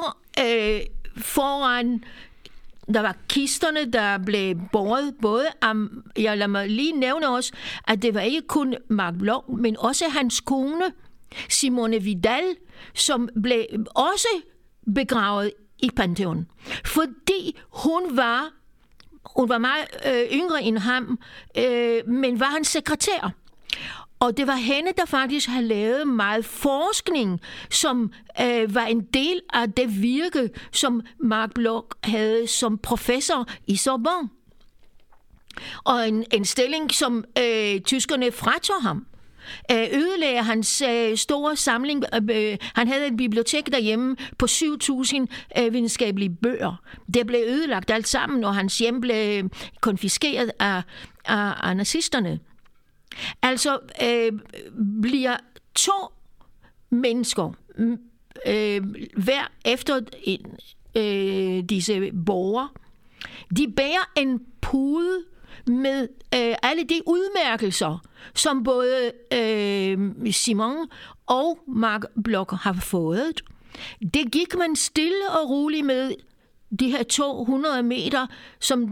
Speaker 2: foran der var kisterne, der blev båret både af, jeg lader mig lige nævne også, at det var ikke kun Marc Bloch, men også hans kone, Simone Vidal, som blev også begravet i Pantheon. Fordi hun var meget yngre end ham, men var hans sekretær. Og det var hende, der faktisk havde lavet meget forskning, som var en del af det virke, som Marc Bloch havde som professor i Sorbonne. Og en stilling, som tyskerne fratog ham. Ødelagde hans store samling. Han havde et bibliotek derhjemme på 7.000 videnskabelige bøger. Det blev ødelagt alt sammen, og hans hjem blev konfiskeret af nazisterne. Altså bliver 2 mennesker hver efter disse borgere, de bærer en pude med alle de udmærkelser, som både Simon og Marc Bloch har fået. Det gik man stille og roligt med de her 200 meter,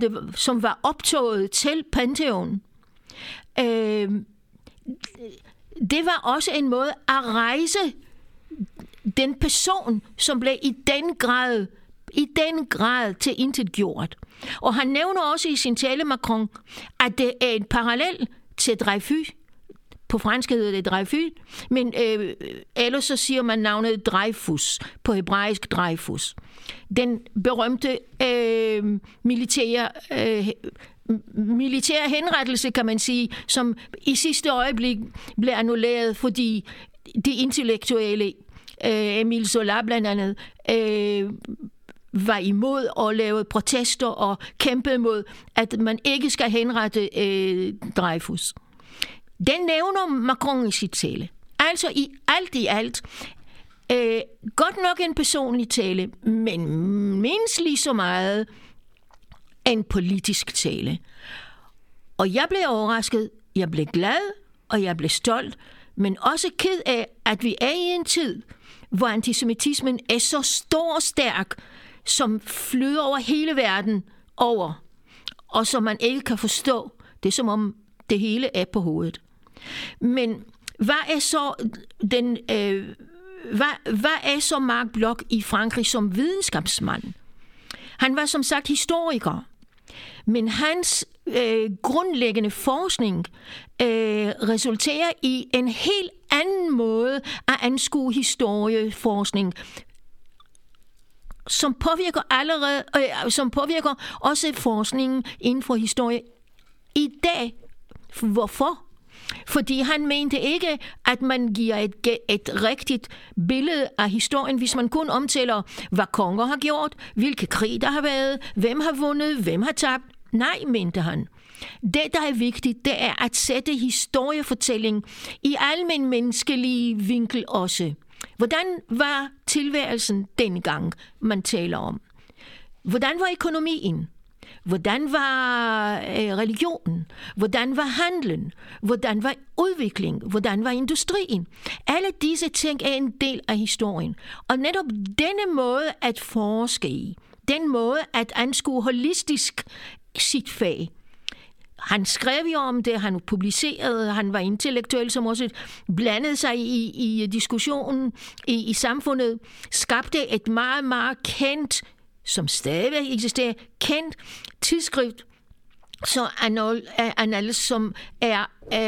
Speaker 2: som var optoget til Pantheon. det var også en måde at rejse den person, som blev i den grad til intet gjort. Og han nævner også i sin tale, Macron, at det er en parallel til Dreyfus. På fransk hedder det Dreyfus, men ellers så siger man navnet Dreyfus, på hebraisk Dreyfus. Den berømte militære henrettelse, kan man sige, som i sidste øjeblik blev annulleret, fordi de intellektuelle, Emile Zola blandt andet, var imod og lavede protester og kæmpede mod, at man ikke skal henrette Dreyfus. Den nævner Macron i sit tale. Altså i alt, godt nok en personlig tale, men mindst lige så meget en politisk tale. Og jeg blev overrasket, jeg blev glad, og jeg blev stolt, men også ked af, at vi er i en tid, hvor antisemitismen er så stor og stærk, som flyder over hele verden over, og som man ikke kan forstå. Det er som om det hele er på hovedet. Men hvad er så Marc Bloch i Frankrig som videnskabsmand? Han var som sagt historiker, men hans grundlæggende forskning resulterer i en helt anden måde at anskue historieforskning, som påvirker også forskningen inden for historie i dag. Hvorfor? Fordi han mente ikke, at man giver et rigtigt billede af historien, hvis man kun omtaler, hvad konger har gjort, hvilke krig der har været, hvem har vundet, hvem har tabt. Nej, mente han. Det, der er vigtigt, det er at sætte historiefortælling i almen menneskelig vinkel også. Hvordan var tilværelsen dengang, man taler om? Hvordan var økonomien? Hvordan var religionen? Hvordan var handlen? Hvordan var udvikling? Hvordan var industrien? Alle disse ting er en del af historien. Og netop denne måde at forske i, den måde at anskue holistisk sit fag. Han skrev jo om det, han publicerede, han var intellektuel, som også blandede sig i diskussionen i samfundet, skabte et meget, meget kendt, som stadig eksisterer, kendt tidsskrift, så Annals, som er,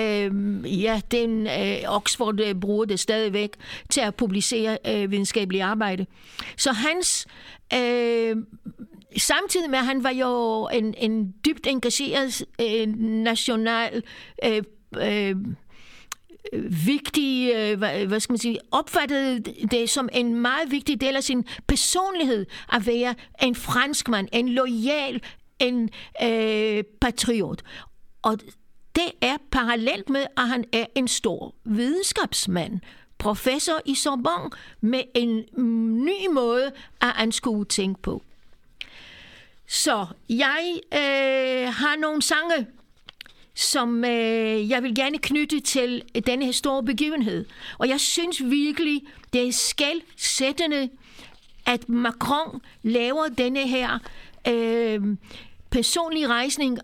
Speaker 2: Oxford bruger det stadigvæk til at publicere videnskabelige arbejde. Så hans, samtidig med, at han var jo en dybt engageret national vigtig, hvad skal man sige, opfattede det som en meget vigtig del af sin personlighed at være en franskmand, en loyal, en patriot. Og det er parallelt med, at han er en stor videnskabsmand, professor i Sorbonne, med en ny måde at anskue ting på. Så jeg har nogle sange, som jeg vil gerne knytte til denne store begivenhed. Og jeg synes virkelig, det er skelsættende, at Macron laver denne her personlige rejsning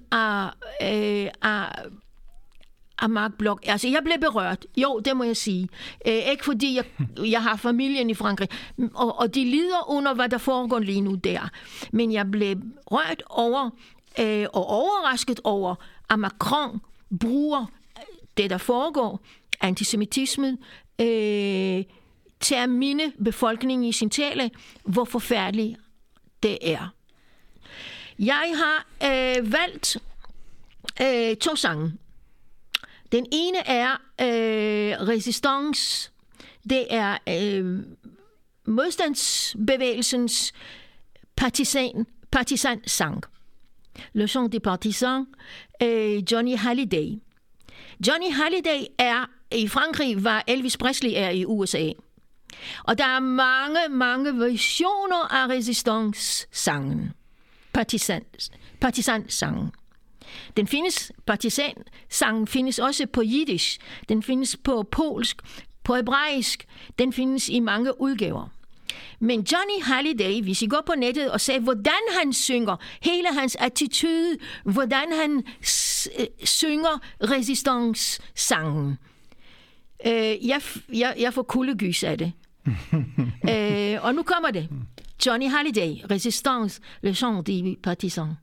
Speaker 2: af Marc Bloch. Altså, jeg blev berørt. Jo, det må jeg sige. Ikke fordi jeg har familien i Frankrig, og de lider under, hvad der foregår lige nu der. Men jeg blev rørt over og overrasket over, at Macron bruger det, der foregår, antisemitismen, til at minde befolkningen i sin tale, hvor forfærdeligt det er. Jeg har valgt 2 sange. Den ene er Resistance. Det er modstandsbevægelsens partisan-sang. Le Chant des Partisans, Johnny Hallyday. Johnny Hallyday er i Frankrig, hvad Elvis Presley er i USA. Og der er mange versioner af resistance-sangen. Partisan-sangen. Den findes, partisan-sangen findes også på jiddisch. Den findes på polsk, på hebraisk. Den findes i mange udgaver. Men Johnny Hallyday, hvis I går på nettet og ser, hvordan han synger, hele hans attitude, hvordan han synger resistance-sangen, Jeg får kuldegys af det. Og nu kommer det. Johnny Hallyday, Resistance, le chant des partisans.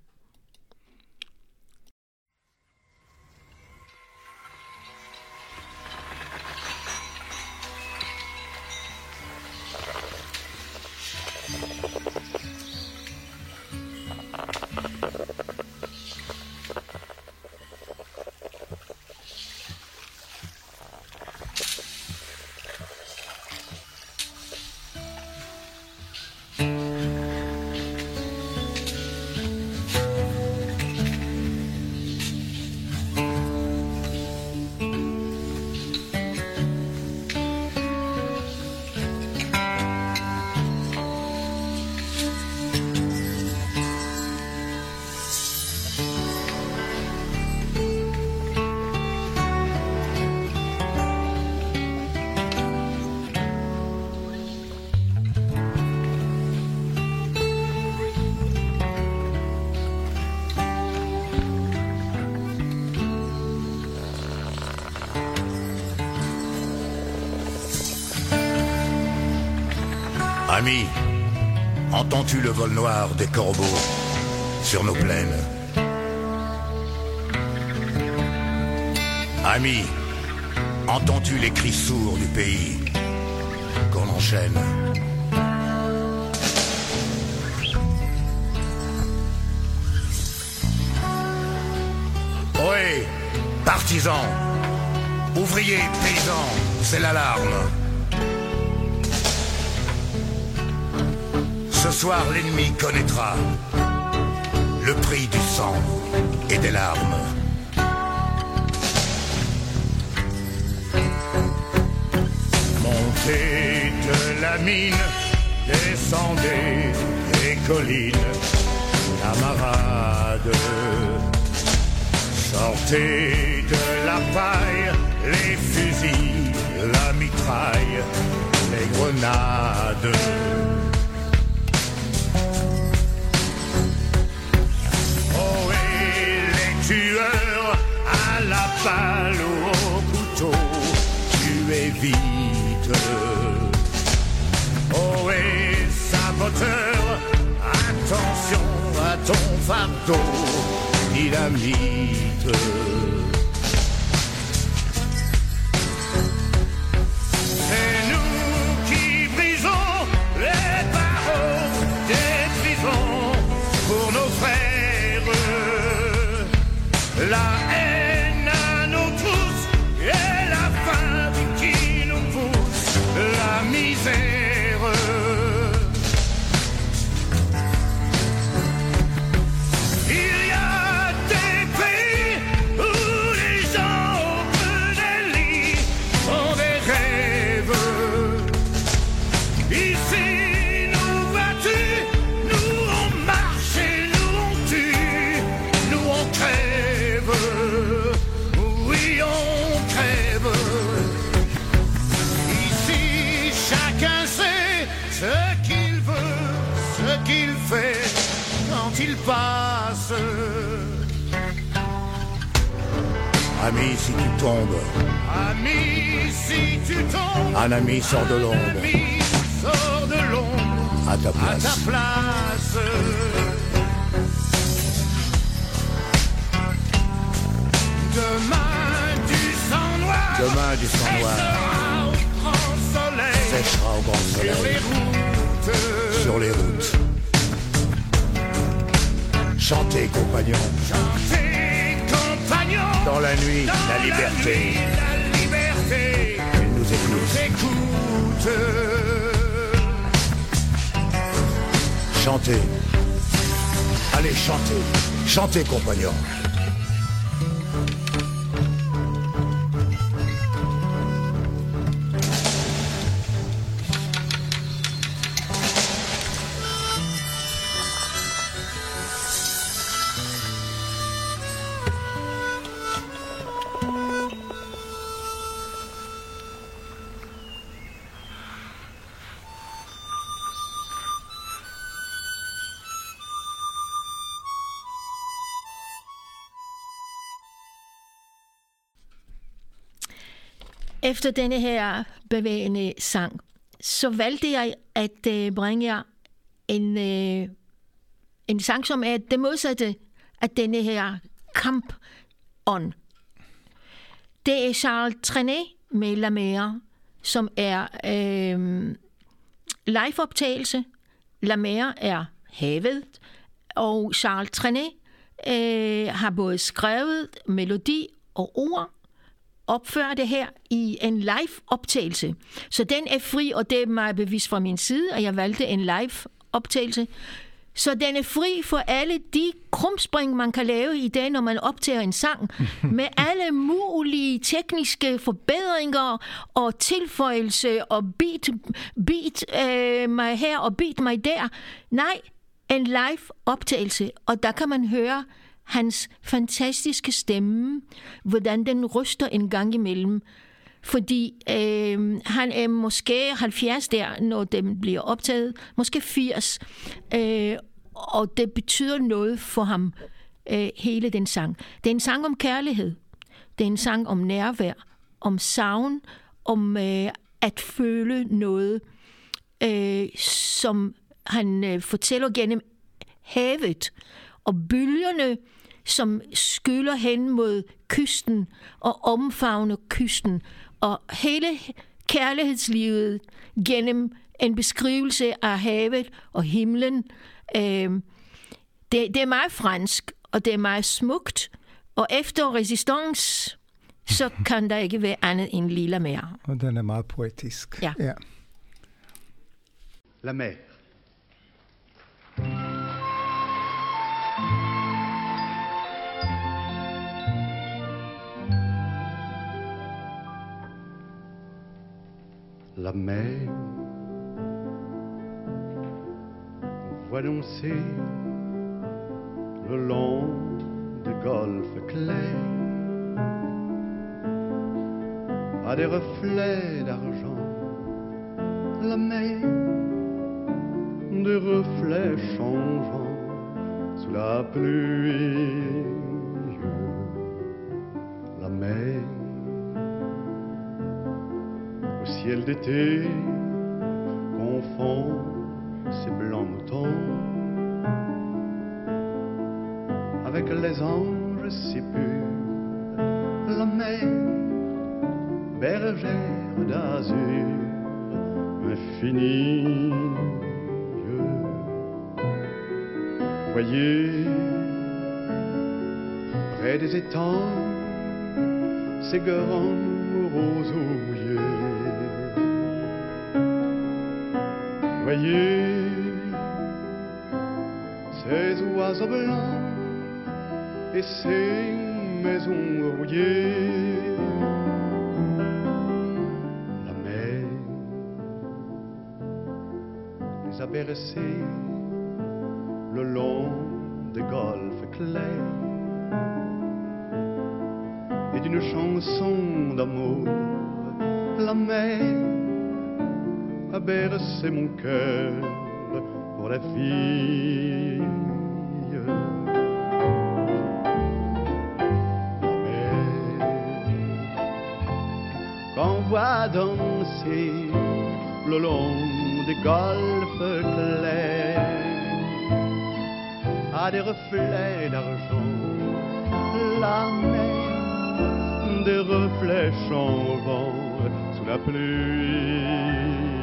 Speaker 5: Ami, entends-tu le vol noir des corbeaux sur nos plaines? Ami, entends-tu les cris sourds du pays qu'on enchaîne? Ohé, partisans, ouvriers, paysans, c'est l'alarme. Ce soir, l'ennemi connaîtra le prix du sang et des larmes. Montez de la mine, descendez les collines, camarades. Sortez de la paille, les fusils, la mitraille, les grenades. Tueur à la balle ou au couteau, tu évites. Oh et saboteur, attention à ton fardeau, dynamite. C'est nous qui brisons les barreaux des prisons pour nos frères. La haine à nous tous et la faim qui nous pousse, la misère. Il y a des pays où les gens au bout des lits ont des rêves. Ici nous battus, nous on marche et nous on tue, nous on crève. Oui, on crève. Ici, chacun sait ce qu'il veut, ce qu'il fait quand il passe. Ami, si tu tombes. Ami, si tu tombes. Un ami sort de l'ombre. Un ami sort de l'ombre. À ta place. À ta place. Demain du sang noir. Demain du sang noir. Séchera au grand soleil. Sur les routes. Sur les routes. Chantez, compagnons. Chantez, compagnons. Dans la nuit, dans la liberté. La liberté. Elle nous écoute. Chantez. Allez, chantez. Chantez, compagnons.
Speaker 2: Efter denne her bevægende sang, så valgte jeg at bringe jer en sang, som er det modsatte af denne her kampånd. Det er Charles Trenet med La Mer, som er liveoptagelse. La Mer er havet, og Charles Trenet har både skrevet melodi og ord, opfører det her i en live-optagelse. Så den er fri, og det er meget bevis fra min side, at jeg valgte en live-optagelse. Så den er fri for alle de krumspring, man kan lave i dag, når man optager en sang, med alle mulige tekniske forbedringer og tilføjelse og beat mig her og beat mig der. Nej, en live-optagelse, og der kan man høre hans fantastiske stemme, hvordan den ryster en gang imellem. Fordi han er måske 70 der, når den bliver optaget, måske 80. Og det betyder noget for ham, hele den sang. Det er en sang om kærlighed. Det er en sang om nærvær, om savn, om at føle noget, som han fortæller gennem havet og bølgerne, som skyller hen mod kysten og omfavner kysten, og hele kærlighedslivet gennem en beskrivelse af havet og himlen. Det er meget fransk, og det er meget smukt, og efter Resistance, så kan der ikke være andet end Lille Mer.
Speaker 1: Og den er meget poetisk.
Speaker 2: Ja.
Speaker 5: La mer. La mer, voit danser le long des golfes clairs, à des reflets d'argent. La mer, des reflets changeants sous la pluie. La mer, au ciel d'été, confond ses blancs moutons avec les anges si purs. La mer, bergère d'azur infinie. Voyez, près des étangs, ces grands roseaux mouillés. Voyez, ces oiseaux blancs et ces maisons rouillées. La mer les a bercés le long des golfes clairs, et d'une chanson d'amour, la mer a bercé mon cœur pour la fille. La mer qu'on voit danser le long des golfes clairs, à des reflets d'argent. La mer, des reflets changeants sous la pluie.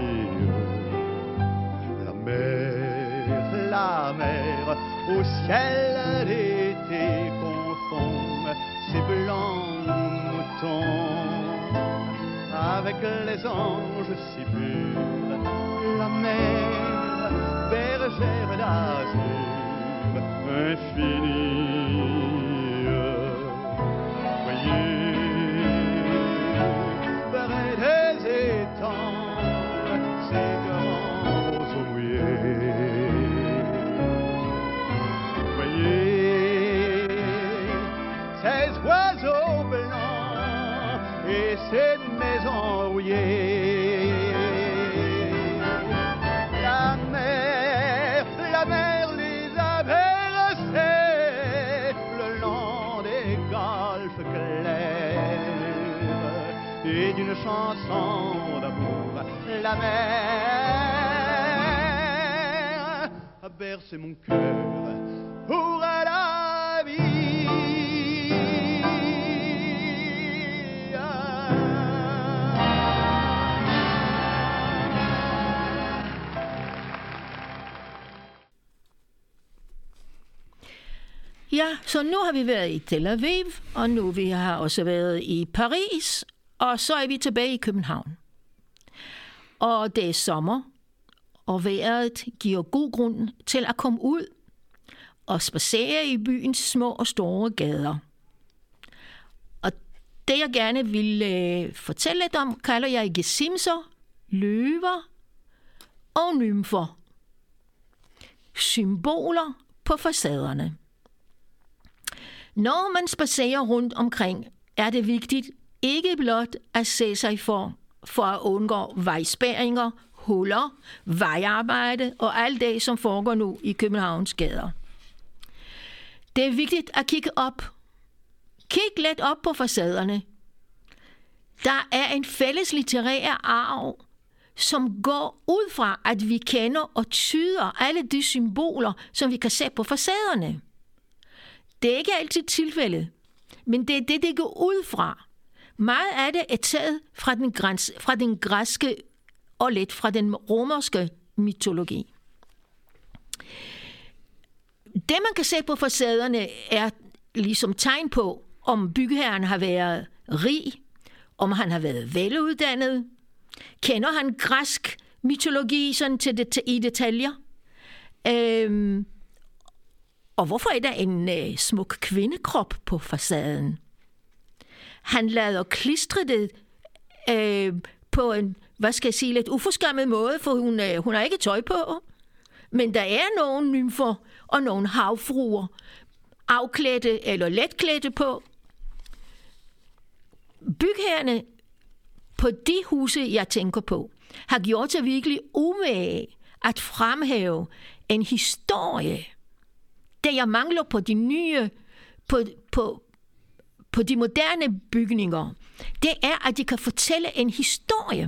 Speaker 5: La mer, au ciel d'été confond ses blancs moutons avec les anges si purs. La mer, bergère d'azur infinie. Voyez, près des étangs, ces grands roseaux mouillés. Ces oiseaux blancs et ces maisons rouillées. La mer les a bercés le long des golfes clairs, et
Speaker 6: d'une chanson d'amour. La mer a bercé mon cœur pour la vie.
Speaker 2: Ja, så nu har vi været i Tel Aviv, og nu vi har også været i Paris, og så er vi tilbage i København. Og det er sommer, og vejret giver god grund til at komme ud og spacere i byens små og store gader. Og det jeg gerne vil fortælle lidt om, kalder jeg gesimser, løver og nymfer. Symboler på facaderne. Når man spacerer rundt omkring, er det vigtigt ikke blot at se sig for at undgå vejspærringer, huller, vejarbejde og alt det, som foregår nu i Københavns gader. Det er vigtigt at kigge op. Kig lidt op på facaderne. Der er en fælles litterær arv, som går ud fra, at vi kender og tyder alle de symboler, som vi kan se på facaderne. Det er ikke altid tilfældet, men det er det går ud fra. Meget af det er taget fra den græske og lidt fra den romerske mytologi. Det, man kan se på facaderne, er ligesom tegn på, om bygherren har været rig, om han har været veluddannet, kender han græsk mytologi sådan i detaljer, og hvorfor er der en smuk kvindekrop på facaden? Han lader klistre det på en, lidt uforskammet måde, for hun har ikke tøj på. Men der er nogle nymfer og nogle havfruer, afklædte eller letklædte på. Bygherrerne på de huse, jeg tænker på, har gjort sig virkelig umage at fremhæve en historie. Det jeg mangler på de nye, på de moderne bygninger, det er, at de kan fortælle en historie.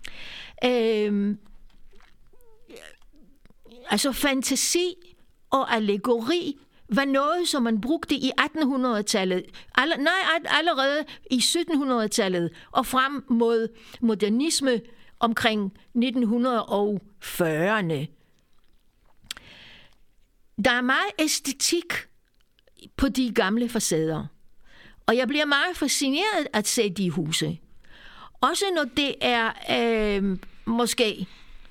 Speaker 2: Altså fantasi og allegori var noget, som man brugte i 1800-tallet, allerede i 1700-tallet og frem mod modernisme omkring 1940'erne. Der er meget æstetik på de gamle facader, og jeg bliver meget fascineret at se de huse. Også når det er måske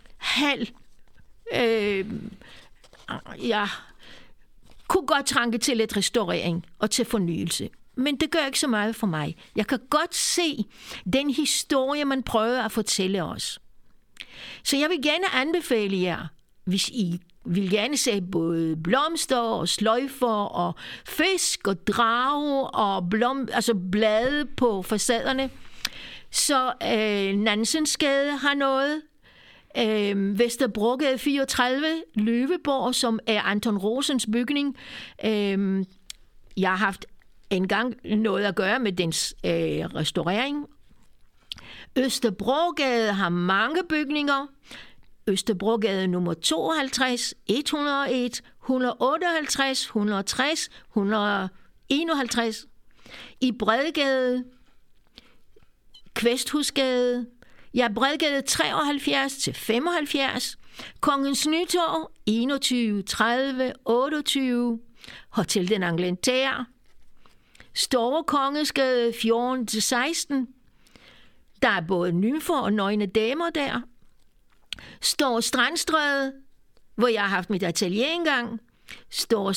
Speaker 2: kunne godt trænge til lidt restaurering og til fornyelse. Men det gør ikke så meget for mig. Jeg kan godt se den historie, man prøver at fortælle os. Så jeg vil gerne anbefale jer, hvis I vil gerne se både blomster og sløjfer og fisk og drage og blade på facaderne. Så Nansensgade har noget. Vesterbrogade 34, Løveborg, som er Anton Rosens bygning. Jeg har haft engang noget at gøre med dens restaurering. Østerbrogade har mange bygninger. Østerbrogade nummer 52, 101, 158, 160, 151. I Bredgade, Kvæsthusgade, Bredgade 73 til 75, Kongens Nytorv 21, 30, 28, Hotel den Angleterre, Store Kongesgade 14 til 16. Der er både nymfer og nøgne damer der. Store Strandstræde, hvor jeg har haft mit atelier engang. Store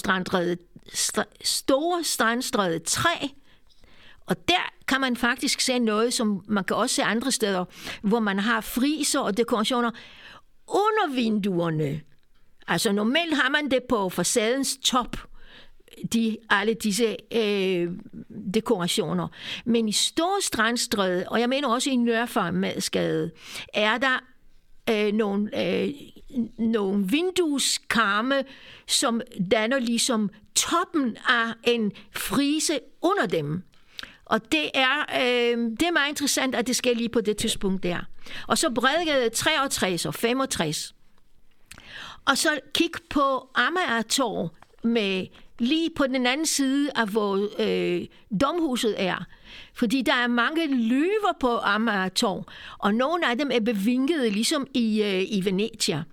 Speaker 2: Strandstræde 3. Og der kan man faktisk se noget, som man kan også se andre steder, hvor man har friser og dekorationer under vinduerne. Altså normalt har man det på facadens top, alle disse dekorationer. Men i Store Strandstræde, og jeg mener også i Nørrefarmadsgade, er der nogle vindueskarme, som danner ligesom toppen af en frise under dem. Og det er meget interessant, at det sker lige på det tidspunkt der. Og så Bredgade 63 og 65. Og så kig på Amagertorv med lige på den anden side af hvor domhuset er. Fordi der er mange løver på Amagertorv, og nogle af dem er bevinkede, ligesom i Venezia.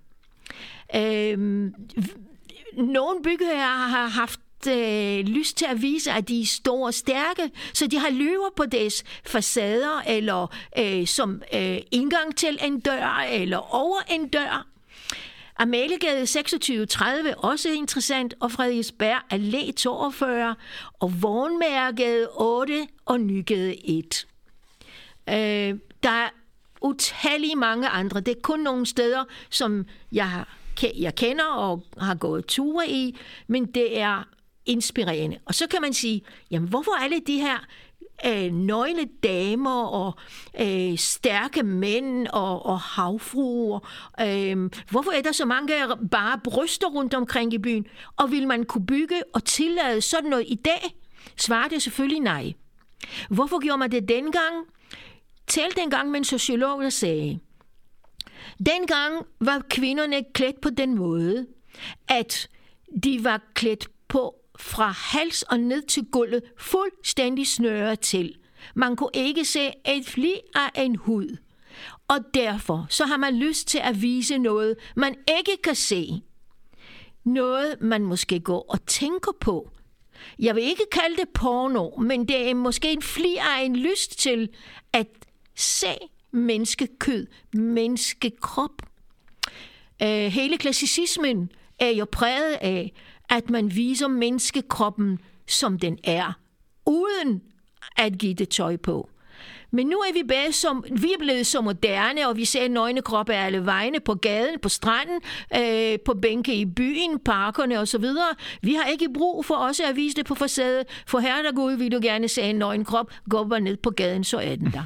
Speaker 2: Nogle bygherrer har haft lyst til at vise, at de er store og stærke, så de har løver på deres facader, eller som indgang til en dør, eller over en dør. Amaliegade 2630, også interessant, og Frederiksberg Allé 42, og Vognmagergade 8 og Nygade 1. Der er utallige mange andre. Det er kun nogle steder, som jeg kender og har gået ture i, men det er inspirerende. Og så kan man sige, jamen hvorfor alle de her nøgne damer og stærke mænd og havfruer? Hvorfor er der så mange bare bryster rundt omkring i byen? Og vil man kunne bygge og tillade sådan noget i dag? Svarer det selvfølgelig nej. Hvorfor gjorde man det dengang? Tæl dengang med en sociolog, der sagde, dengang var kvinderne klædt på den måde, at de var klædt på fra hals og ned til gulvet, fuldstændig snøret til. Man kunne ikke se et fli af en hud. Og derfor så har man lyst til at vise noget, man ikke kan se. Noget, man måske går og tænker på. Jeg vil ikke kalde det porno, men det er måske en fli af en lyst til at se menneskekød, menneskekrop. Hele klassicismen er jo præget af, at man viser menneskekroppen, som den er, uden at give det tøj på. Men nu er vi er blevet så moderne, og vi ser nøgne kroppe af alle vegne, på gaden, på stranden, på bænke i byen, parkerne osv. Vi har ikke brug for også at vise det på facaden, for her der Gud vil du gerne se en nøgen krop, gå bare ned på gaden, så er den der.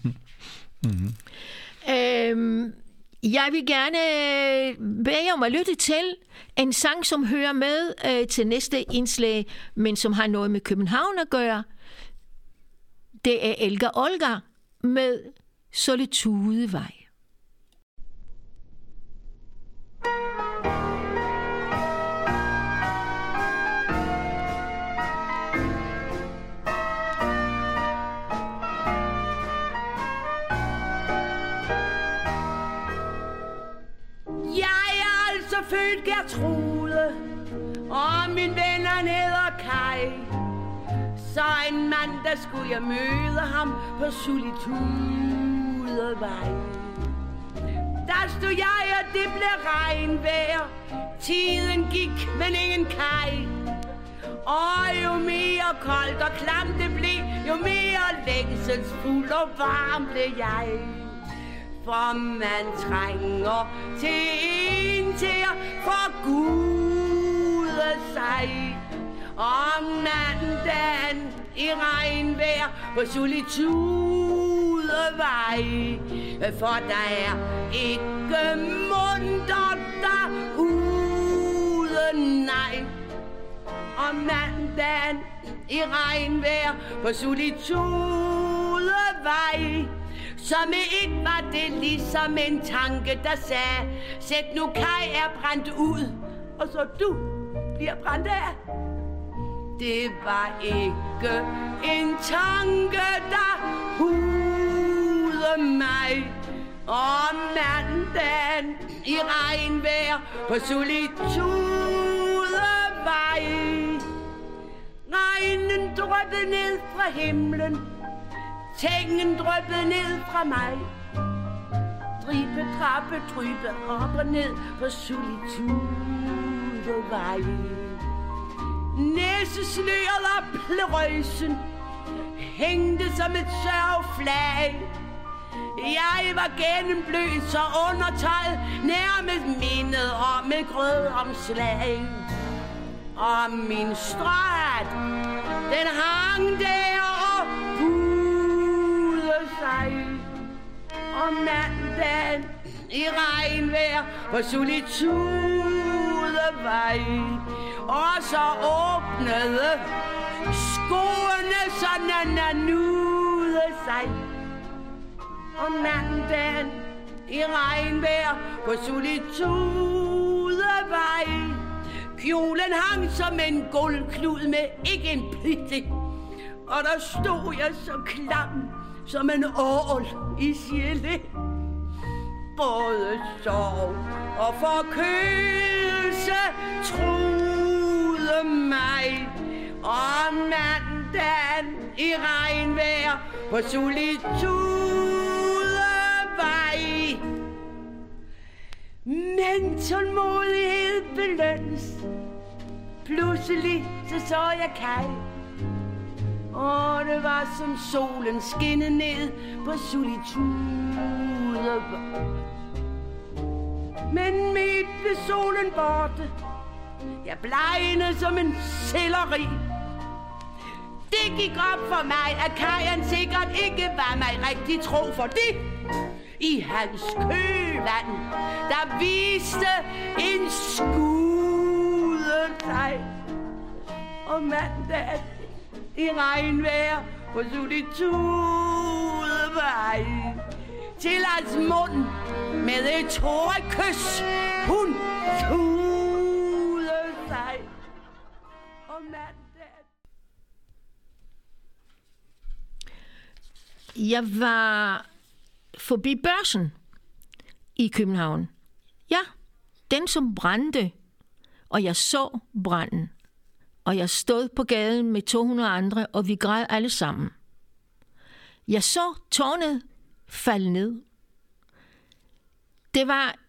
Speaker 2: Jeg vil gerne bede jer om at lytte til en sang, som hører med til næste indslag, men som har noget med København at gøre. Det er Elgar Olga med Solitudevej.
Speaker 7: Født Gertrude, og min venner hedder Kai. Så en mandag skulle jeg møde ham på Solitudevej. Der stod jeg, og det blev regnvejr. Tiden gik, men ingen Kai. Og jo mere koldt og klamt det blev, jo mere længselsfuld og varm blev jeg. For man trænger til en til at forgude sig. Om mandagen i regnvejr på Solitudevej. For der er ikke munter derude, nej. Om mandagen i regnvejr på Solitudevej. Så med et var det ligesom en tanke, der sagde, sæt nu Kai er brændt ud, og så du bliver brændt af. Det var ikke en tanke, der hudede mig. Og mandagen i regnvejr på Solitudevej. Regnen dryppede ned fra himlen. Tængen dryppede ned fra mig. Dribe, trappe, dryppe op og ned på Solitudevej. Næsesløret og plørøsen hængte som et sørgeflag. Jeg var gennemblødt og undertøjet, nærmest mindet om et grødomslag. Og min stræt, den hang der og pudede sig. Og mandagen i regnvejr på Solitudevej. Og så åbnede skoene sådan er nude sig. Og mandagen i regnvejr på Solitudevej. Kjolen hang som en guldklud med ikke en pitte. Og der stod jeg så klam som en ål i sjæle. Både sorg og forkølelse truede mig. Og mandagen i regnvejr på Solitudevej. Men tålmodighed belønnes. Pludselig så jeg Kaj. Og det var som solen skinnede ned på Solitudevej. Men midt blev solen borte. Jeg blegnede som en selleri. Det gik op for mig, at Kajan sikkert ikke var mig rigtig tro, fordi i hans kølvand, der viste en skude sig. Og mandag i regnvejr på Solitudevej. Til hans mund med et tårekys, hun tudede sig. Og mandag.
Speaker 2: Jeg var forbi Børsen i København. Ja, den som brændte. Og jeg så branden. Og jeg stod på gaden med 200 andre, og vi græd alle sammen. Jeg så tårnet falde ned. Det var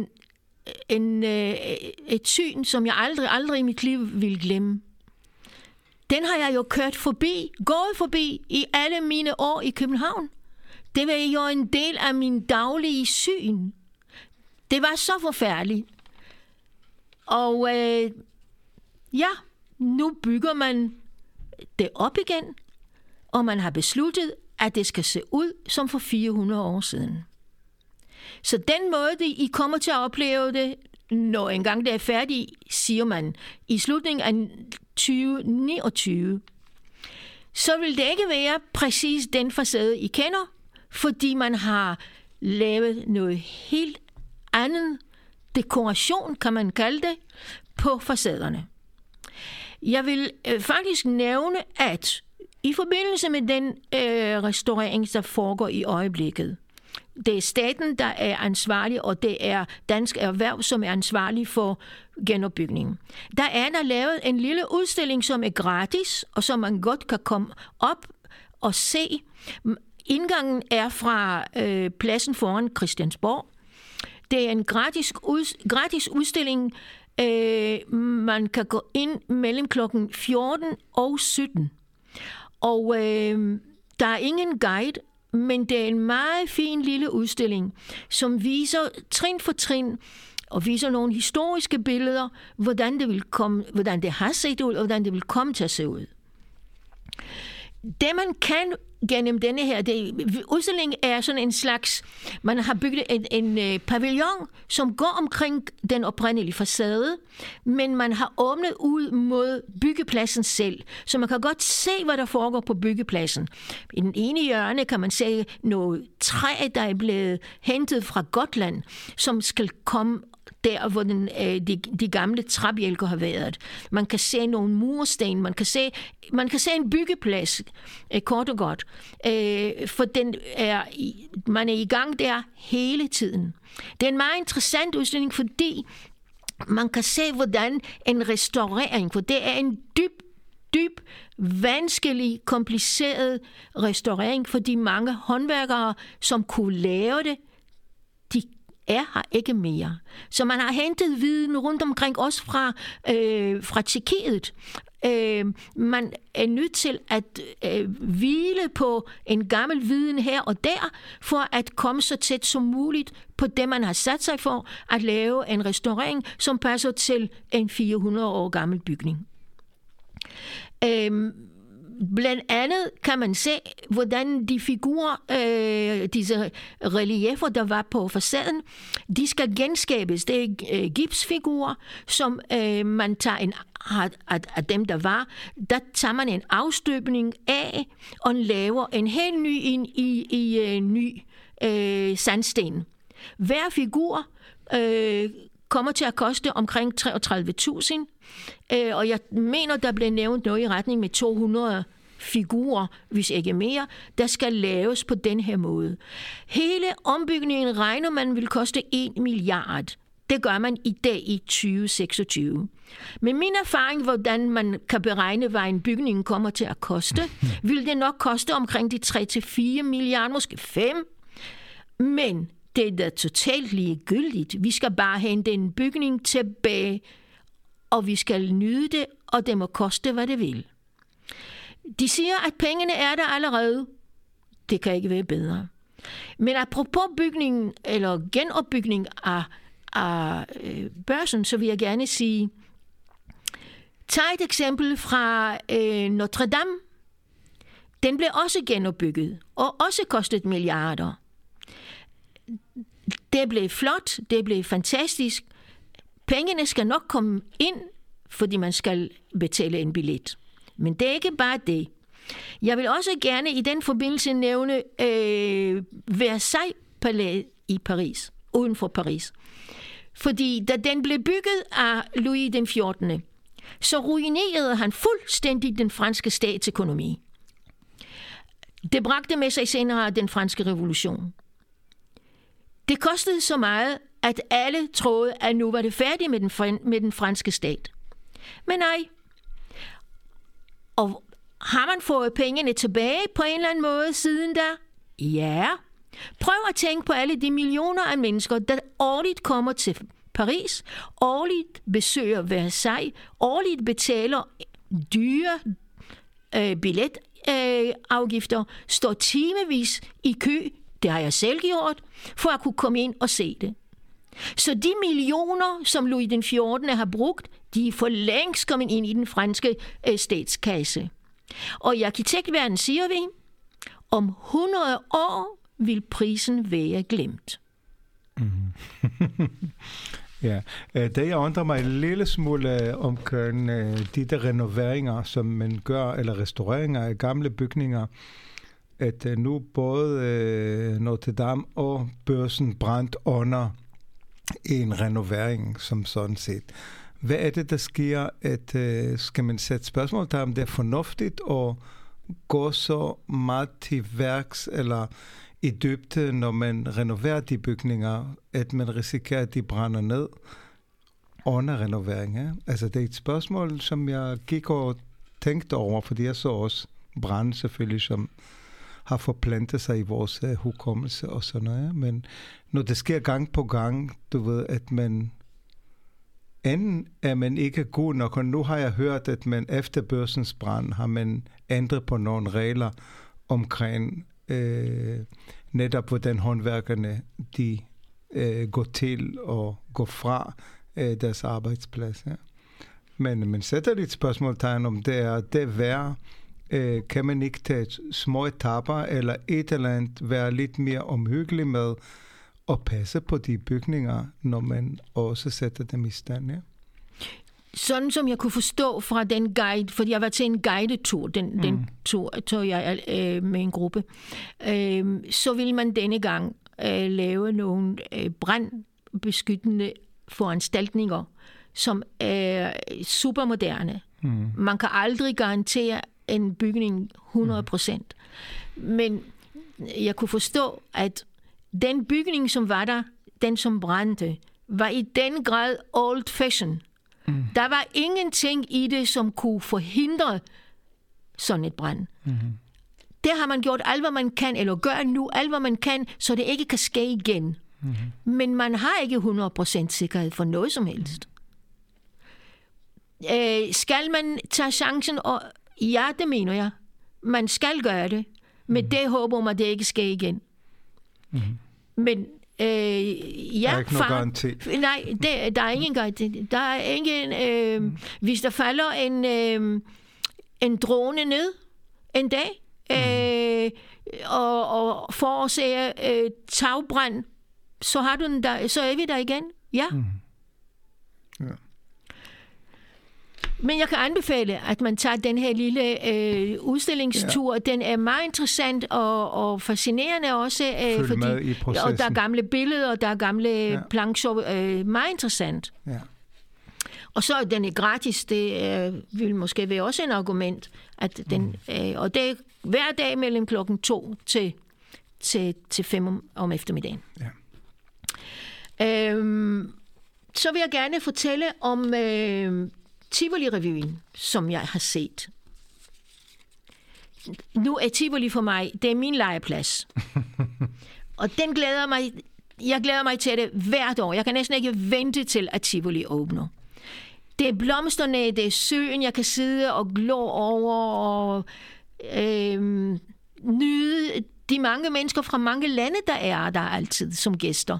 Speaker 2: et syn, som jeg aldrig i mit liv ville glemme. Den har jeg jo gået forbi i alle mine år i København. Det var jo en del af min daglige syn. Det var så forfærdeligt. Og ja, nu bygger man det op igen, og man har besluttet, at det skal se ud som for 400 år siden. Så den måde, I kommer til at opleve det, når engang det er færdigt, siger man, i slutningen af 2029, så vil det ikke være præcis den facade, I kender, fordi man har lavet noget helt andet dekoration, kan man kalde det, på facaderne. Jeg vil faktisk nævne, at i forbindelse med den restaurering, der foregår i øjeblikket, det er staten, der er ansvarlig, og det er Dansk Erhverv, som er ansvarlig for genopbygningen. Der er der lavet en lille udstilling, som er gratis, og som man godt kan komme op og se. Indgangen er fra pladsen foran Christiansborg. Det er en gratis udstilling. Man kan gå ind mellem klokken 14 og 17. Og der er ingen guide, men det er en meget fin lille udstilling, som viser trin for trin, og viser nogle historiske billeder, hvordan det har set ud, og hvordan det vil komme til at se ud. Det man kan gennem denne her, udstillingen er sådan en slags, man har bygget en pavillon, som går omkring den oprindelige facade, men man har åbnet ud mod byggepladsen selv, så man kan godt se, hvad der foregår på byggepladsen. I den ene hjørne kan man se noget træ, der er blevet hentet fra Gotland, som skal komme der, hvor de gamle træbjælker har været. Man kan se nogle mursten, man kan se en byggeplads, kort og godt. For man er i gang der hele tiden. Det er en meget interessant udstilling, fordi man kan se, hvordan en restaurering, for det er en dyb, vanskelig, kompliceret restaurering, for de mange håndværkere, som kunne lave det, de er her ikke mere. Så man har hentet viden rundt omkring, også fra Tjekkiet. Man er nødt til at hvile på en gammel viden her og der, for at komme så tæt som muligt på det, man har sat sig for at lave en restaurering, som passer til en 400 år gammel bygning. Blandt andet kan man se, hvordan de figurer, disse reliefer, der var på facaden, de skal genskabes. Det er gipsfigurer, som man tager af dem, der var. Der tager man en afstøbning af og laver en helt ny ind i ny sandsten. Hver figur kommer til at koste omkring 33.000, og jeg mener, der blev nævnt noget i retning med 200 figurer, hvis ikke mere, der skal laves på den her måde. Hele ombygningen regner man vil koste 1 milliard. Det gør man i dag i 2026. Med min erfaring, hvordan man kan beregne, hvad en bygning kommer til at koste, vil det nok koste omkring de 3-4 milliarder, måske 5. Men det er da totalt ligegyldigt. Vi skal bare hente en bygning tilbage, og vi skal nyde det, og det må koste, hvad det vil. De siger, at pengene er der allerede. Det kan ikke være bedre. Men apropos bygningen, eller genopbygning af Børsen, så vil jeg gerne sige, tag et eksempel fra Notre Dame. Den blev også genopbygget, og også kostet milliarder. Det blev flot, det blev fantastisk. Pengene skal nok komme ind, fordi man skal betale en billet. Men det er ikke bare det. Jeg vil også gerne i den forbindelse nævne Versailles-palæet i Paris, uden for Paris. Fordi da den blev bygget af Louis den 14., så ruinerede han fuldstændig den franske statsøkonomi. Det bragte med sig senere den franske revolution. Det kostede så meget, at alle troede, at nu var det færdigt med den franske stat. Men nej. Og har man fået pengene tilbage på en eller anden måde siden da? Ja. Prøv at tænke på alle de millioner af mennesker, der årligt kommer til Paris, årligt besøger Versailles, årligt betaler dyre billetafgifter, står timevis i kø, det har jeg selv gjort, for at kunne komme ind og se det. Så de millioner, som Louis den 14. har brugt, de er for længst kommet ind i den franske statskasse. Og i arkitektverdenen siger vi, om 100 år vil prisen være glemt.
Speaker 1: Ja, det jeg undrer mig en lille smule omkring de der renoveringer, som man gør, eller restaureringer af gamle bygninger, at nu både Notre Dame og Børsen brændt under en renovering som sådan set. Hvad er det, der sker? Skal man sætte spørgsmål til, om det er fornuftigt at gå så meget til værks eller i dybde, når man renoverer de bygninger, at man risikerer, at de brænder ned under renovering? Ja? Altså det er et spørgsmål, som jeg gik og tænkte over, fordi jeg så også brænde selvfølgelig, som har forplantet sig i vores hukommelse og sådan noget. Ja? Men når det sker gang på gang, du ved, at man enten er man ikke god nok, og nu har jeg hørt, at man efter Børsens brand har man ændret på nogle regler omkring netop hvordan håndværkerne de går til og går fra deres arbejdsplads. Ja. Men man sætter lidt spørgsmålstegn om det er værd. Kan man ikke tage små etapper eller et eller andet være lidt mere omhyggelig med at passe på de bygninger, når man også sætter dem i stand? Ja?
Speaker 2: Sådan som jeg kunne forstå fra den guide, fordi jeg var til en guidetur, den tog jeg med en gruppe, så ville man denne gang lave nogle brandbeskyttende foranstaltninger, som er supermoderne. Man kan aldrig garantere en bygning 100%. Men jeg kunne forstå, at den bygning, som var der, den som brændte, var i den grad old-fashioned. Der var ingenting i det, som kunne forhindre sådan et brand. Det har man gjort alt, hvad man kan, eller gør nu alt, hvad man kan, så det ikke kan ske igen. Men man har ikke 100% sikkerhed for noget som helst. Skal man tage chancen? Og ja, det mener jeg. Man skal gøre det. Men det håber man, at det ikke sker igen. Men ja,
Speaker 1: der er ikke nogen garanti.
Speaker 2: Nej, der er ingen garanti. Der er ingen, hvis der falder en drone ned, en dag, og forårsager tagbrand, så har du den der, så er vi der igen. Ja.
Speaker 1: Ja.
Speaker 2: Men jeg kan anbefale, at man tager den her lille udstillingstur. Ja. Den er meget interessant og fascinerende også.
Speaker 1: Følg med i processen.
Speaker 2: Og der er gamle billeder, og der er gamle plancher. Meget interessant.
Speaker 1: Ja.
Speaker 2: Og så er den gratis. Det vil måske være også en argument. At den, og det er hver dag mellem 2 til 5 om eftermiddagen.
Speaker 1: Ja.
Speaker 2: Så vil jeg gerne fortælle om Tivoli-revyen, som jeg har set. Nu er Tivoli for mig, det er min legeplads. Og jeg glæder mig til det hvert år. Jeg kan næsten ikke vente til, at Tivoli åbner. Det er blomsterne, det er søen, jeg kan sidde og glå over og nyde de mange mennesker fra mange lande, der er der altid som gæster.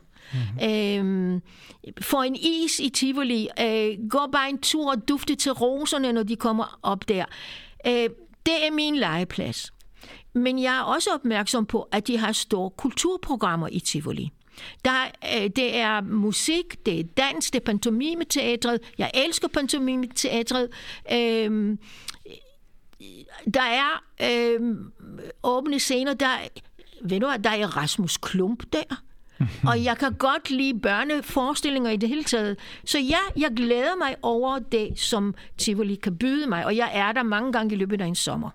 Speaker 2: Få en is i Tivoli, gå bare en tur og dufte til roserne, når de kommer op der. Det er min legeplads. Men jeg er også opmærksom på, at de har store kulturprogrammer i Tivoli. Det er musik, det er dans, det er pantomimeteatret. Jeg elsker pantomimeteatret. Der er åbne scener, ved du hvad, der er Rasmus Klump der. Og jeg kan godt lide børneforestillinger i det hele taget. Så ja, jeg glæder mig over det, som Tivoli kan byde mig. Og jeg er der mange gange i løbet af en sommer.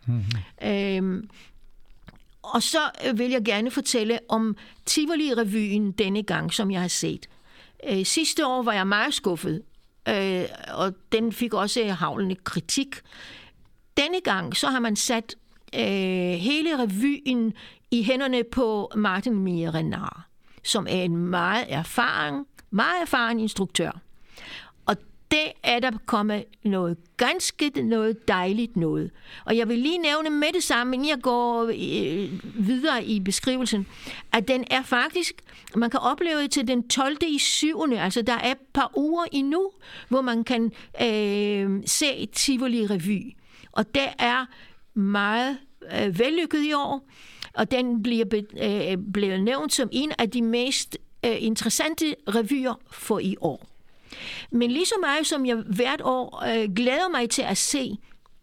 Speaker 2: Og så vil jeg gerne fortælle om Tivoli-revyen denne gang, som jeg har set. Sidste år var jeg meget skuffet, og den fik også havlende kritik. Denne gang så har man sat hele revyen i hænderne på Martin Miehe-Renard, som er en meget erfaren instruktør. Og det er der kommet noget dejligt noget. Og jeg vil lige nævne med det samme, inden jeg går videre i beskrivelsen, at den er faktisk, man kan opleve det til den 12.7. Altså der er et par uger endnu, hvor man kan se Tivoli-revy. Og det er meget vellykket i år. Og den bliver blevet nævnt som en af de mest interessante revyer for i år. Men lige så meget som jeg hvert år glæder mig til at se,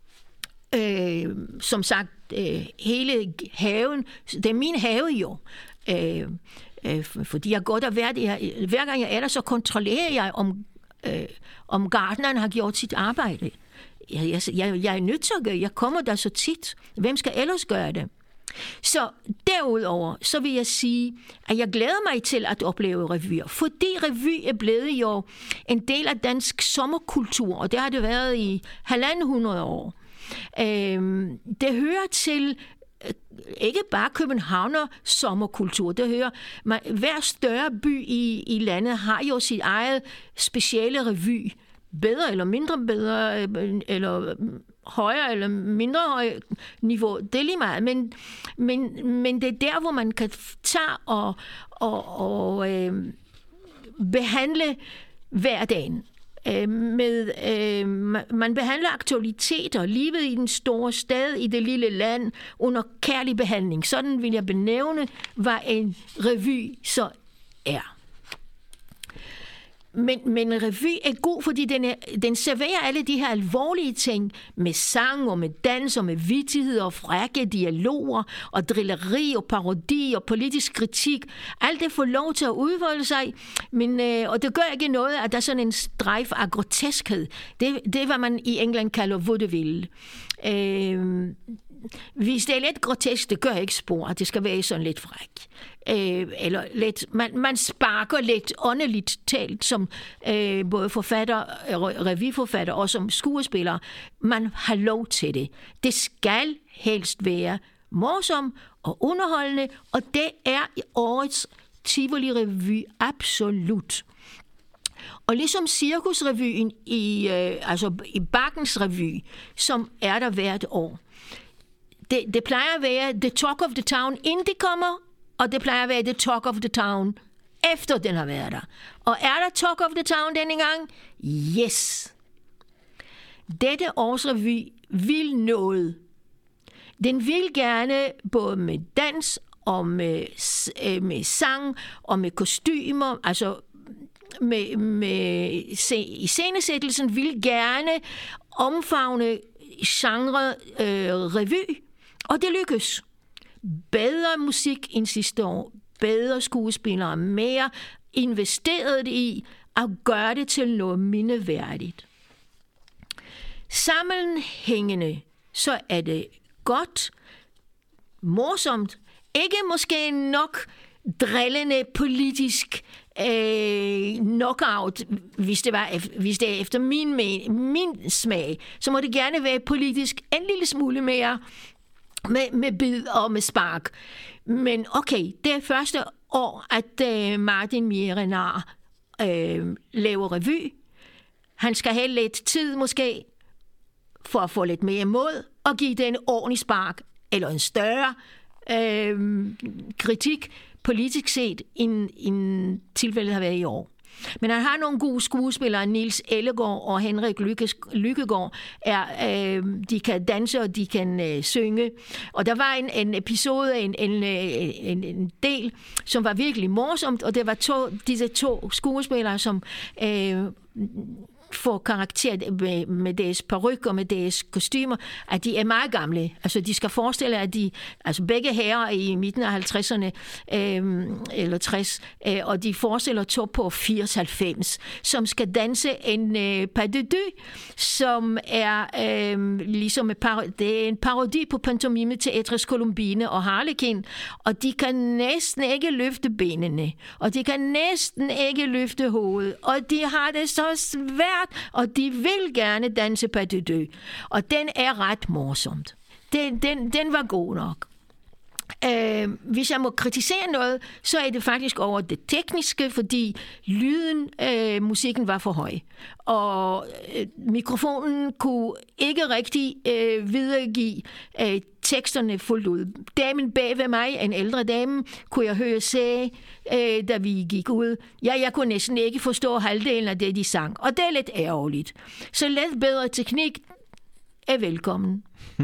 Speaker 2: som sagt, hele haven, det er min have i år, fordi jeg går der hver gang jeg er der, så kontrollerer jeg, om gartneren har gjort sit arbejde. Jeg er nødt til at gøre, jeg kommer der så tit. Hvem skal ellers gøre det? Så derudover, så vil jeg sige, at jeg glæder mig til at opleve revyer, fordi revy er blevet jo en del af dansk sommerkultur, og det har det været i 150 år. Det hører til ikke bare Københavner sommerkultur, det hører, hver større by i landet har jo sit eget specielle revy, bedre eller mindre bedre, eller højere eller mindre højere niveau, det er lige meget, men det er der, hvor man kan tage og behandle hverdagen. Man behandler aktualiteter, livet i den store stad, i det lille land, under kærlig behandling. Sådan vil jeg benævne, hvad en revy så er. Men revy er god, fordi den serverer alle de her alvorlige ting med sang og med dans og med vittighed og frække dialoger og drilleri og parodi og politisk kritik. Alt det får lov til at udfolde sig, og det gør ikke noget, at der er sådan en strejf af groteskhed. Det er, hvad man i England kalder vaudeville. Hvis det er lidt grotesk, det gør ikke spor, at det skal være sådan lidt fræk. Eller lidt, man sparker lidt åndeligt talt, som både forfatter, revyforfatter og som skuespiller. Man har lov til det. Det skal helst være morsom og underholdende, og det er i årets Tivoli-revy absolut. Og ligesom Cirkusrevyen i Bakkens revy, som er der hvert år. Det plejer at være the talk of the town, inden de kommer, og det plejer at være the talk of the town, efter den har været der. Og er der talk of the town denne gang? Yes. Dette års revy vil noget. Den vil gerne både med dans og med sang og med kostymer, altså med iscenesættelsen vil gerne omfavne genre revy, og det lykkes. Bedre musik end sidste år, bedre skuespillere, mere investeret i at gøre det til noget mindeværdigt. Sammenhængende, så er det godt, morsomt, ikke måske nok drillende politisk knockout, hvis det er efter min smag, så må det gerne være politisk en lille smule mere med bid og med spark. Men okay, det er første år, at Martin Miehe-Renard laver revy. Han skal have lidt tid måske for at få lidt mere mod og give det en ordentlig spark eller en større kritik politisk set, end tilfældet har været i år. Men han har nogle gode skuespillere, Niels Ellegaard og Henrik Lykkegaard, de kan danse og de kan synge. Og der var en episode, en del, som var virkelig morsomt, og det var disse to skuespillere, som får karakter med deres paryk og med deres kostymer, at de er meget gamle. Altså, de skal forestille, at begge herrer i midten af 50'erne eller 60, og de forestiller to på 80-90, som skal danse en pas de deux, som er ligesom det er en parodi på pantomime til Edris Columbine og Harlekin, og de kan næsten ikke løfte benene, og de kan næsten ikke løfte hovedet, og de har det så svært, og de vil gerne danse pas de deux. Og den er ret morsomt. Den var god nok. Hvis jeg må kritisere noget, så er det faktisk over det tekniske, fordi musikken var for høj. Og mikrofonen kunne ikke rigtig videregive teksterne fuldt ud. Damen bag ved mig, en ældre dame, kunne jeg høre sige, da vi gik ud. Jeg kunne næsten ikke forstå halvdelen af det, de sang. Og det er lidt ærgerligt. Så lidt bedre teknik er velkommen.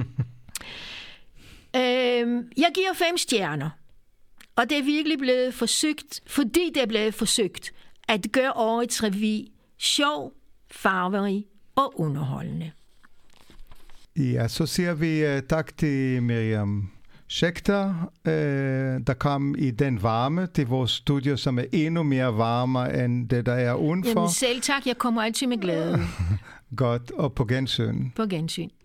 Speaker 2: Jeg giver 5 stjerner, og det er virkelig blevet forsøgt, fordi det er blevet forsøgt at gøre årets revy sjov, farverig og underholdende.
Speaker 1: Ja, så siger vi tak til Miriam Schechter, der kom i den varme til vores studio, som er endnu mere varmere end det, der er udenfor.
Speaker 2: Jamen selv tak, jeg kommer altid med glæde.
Speaker 1: Godt, og på gensyn.
Speaker 2: På gensyn.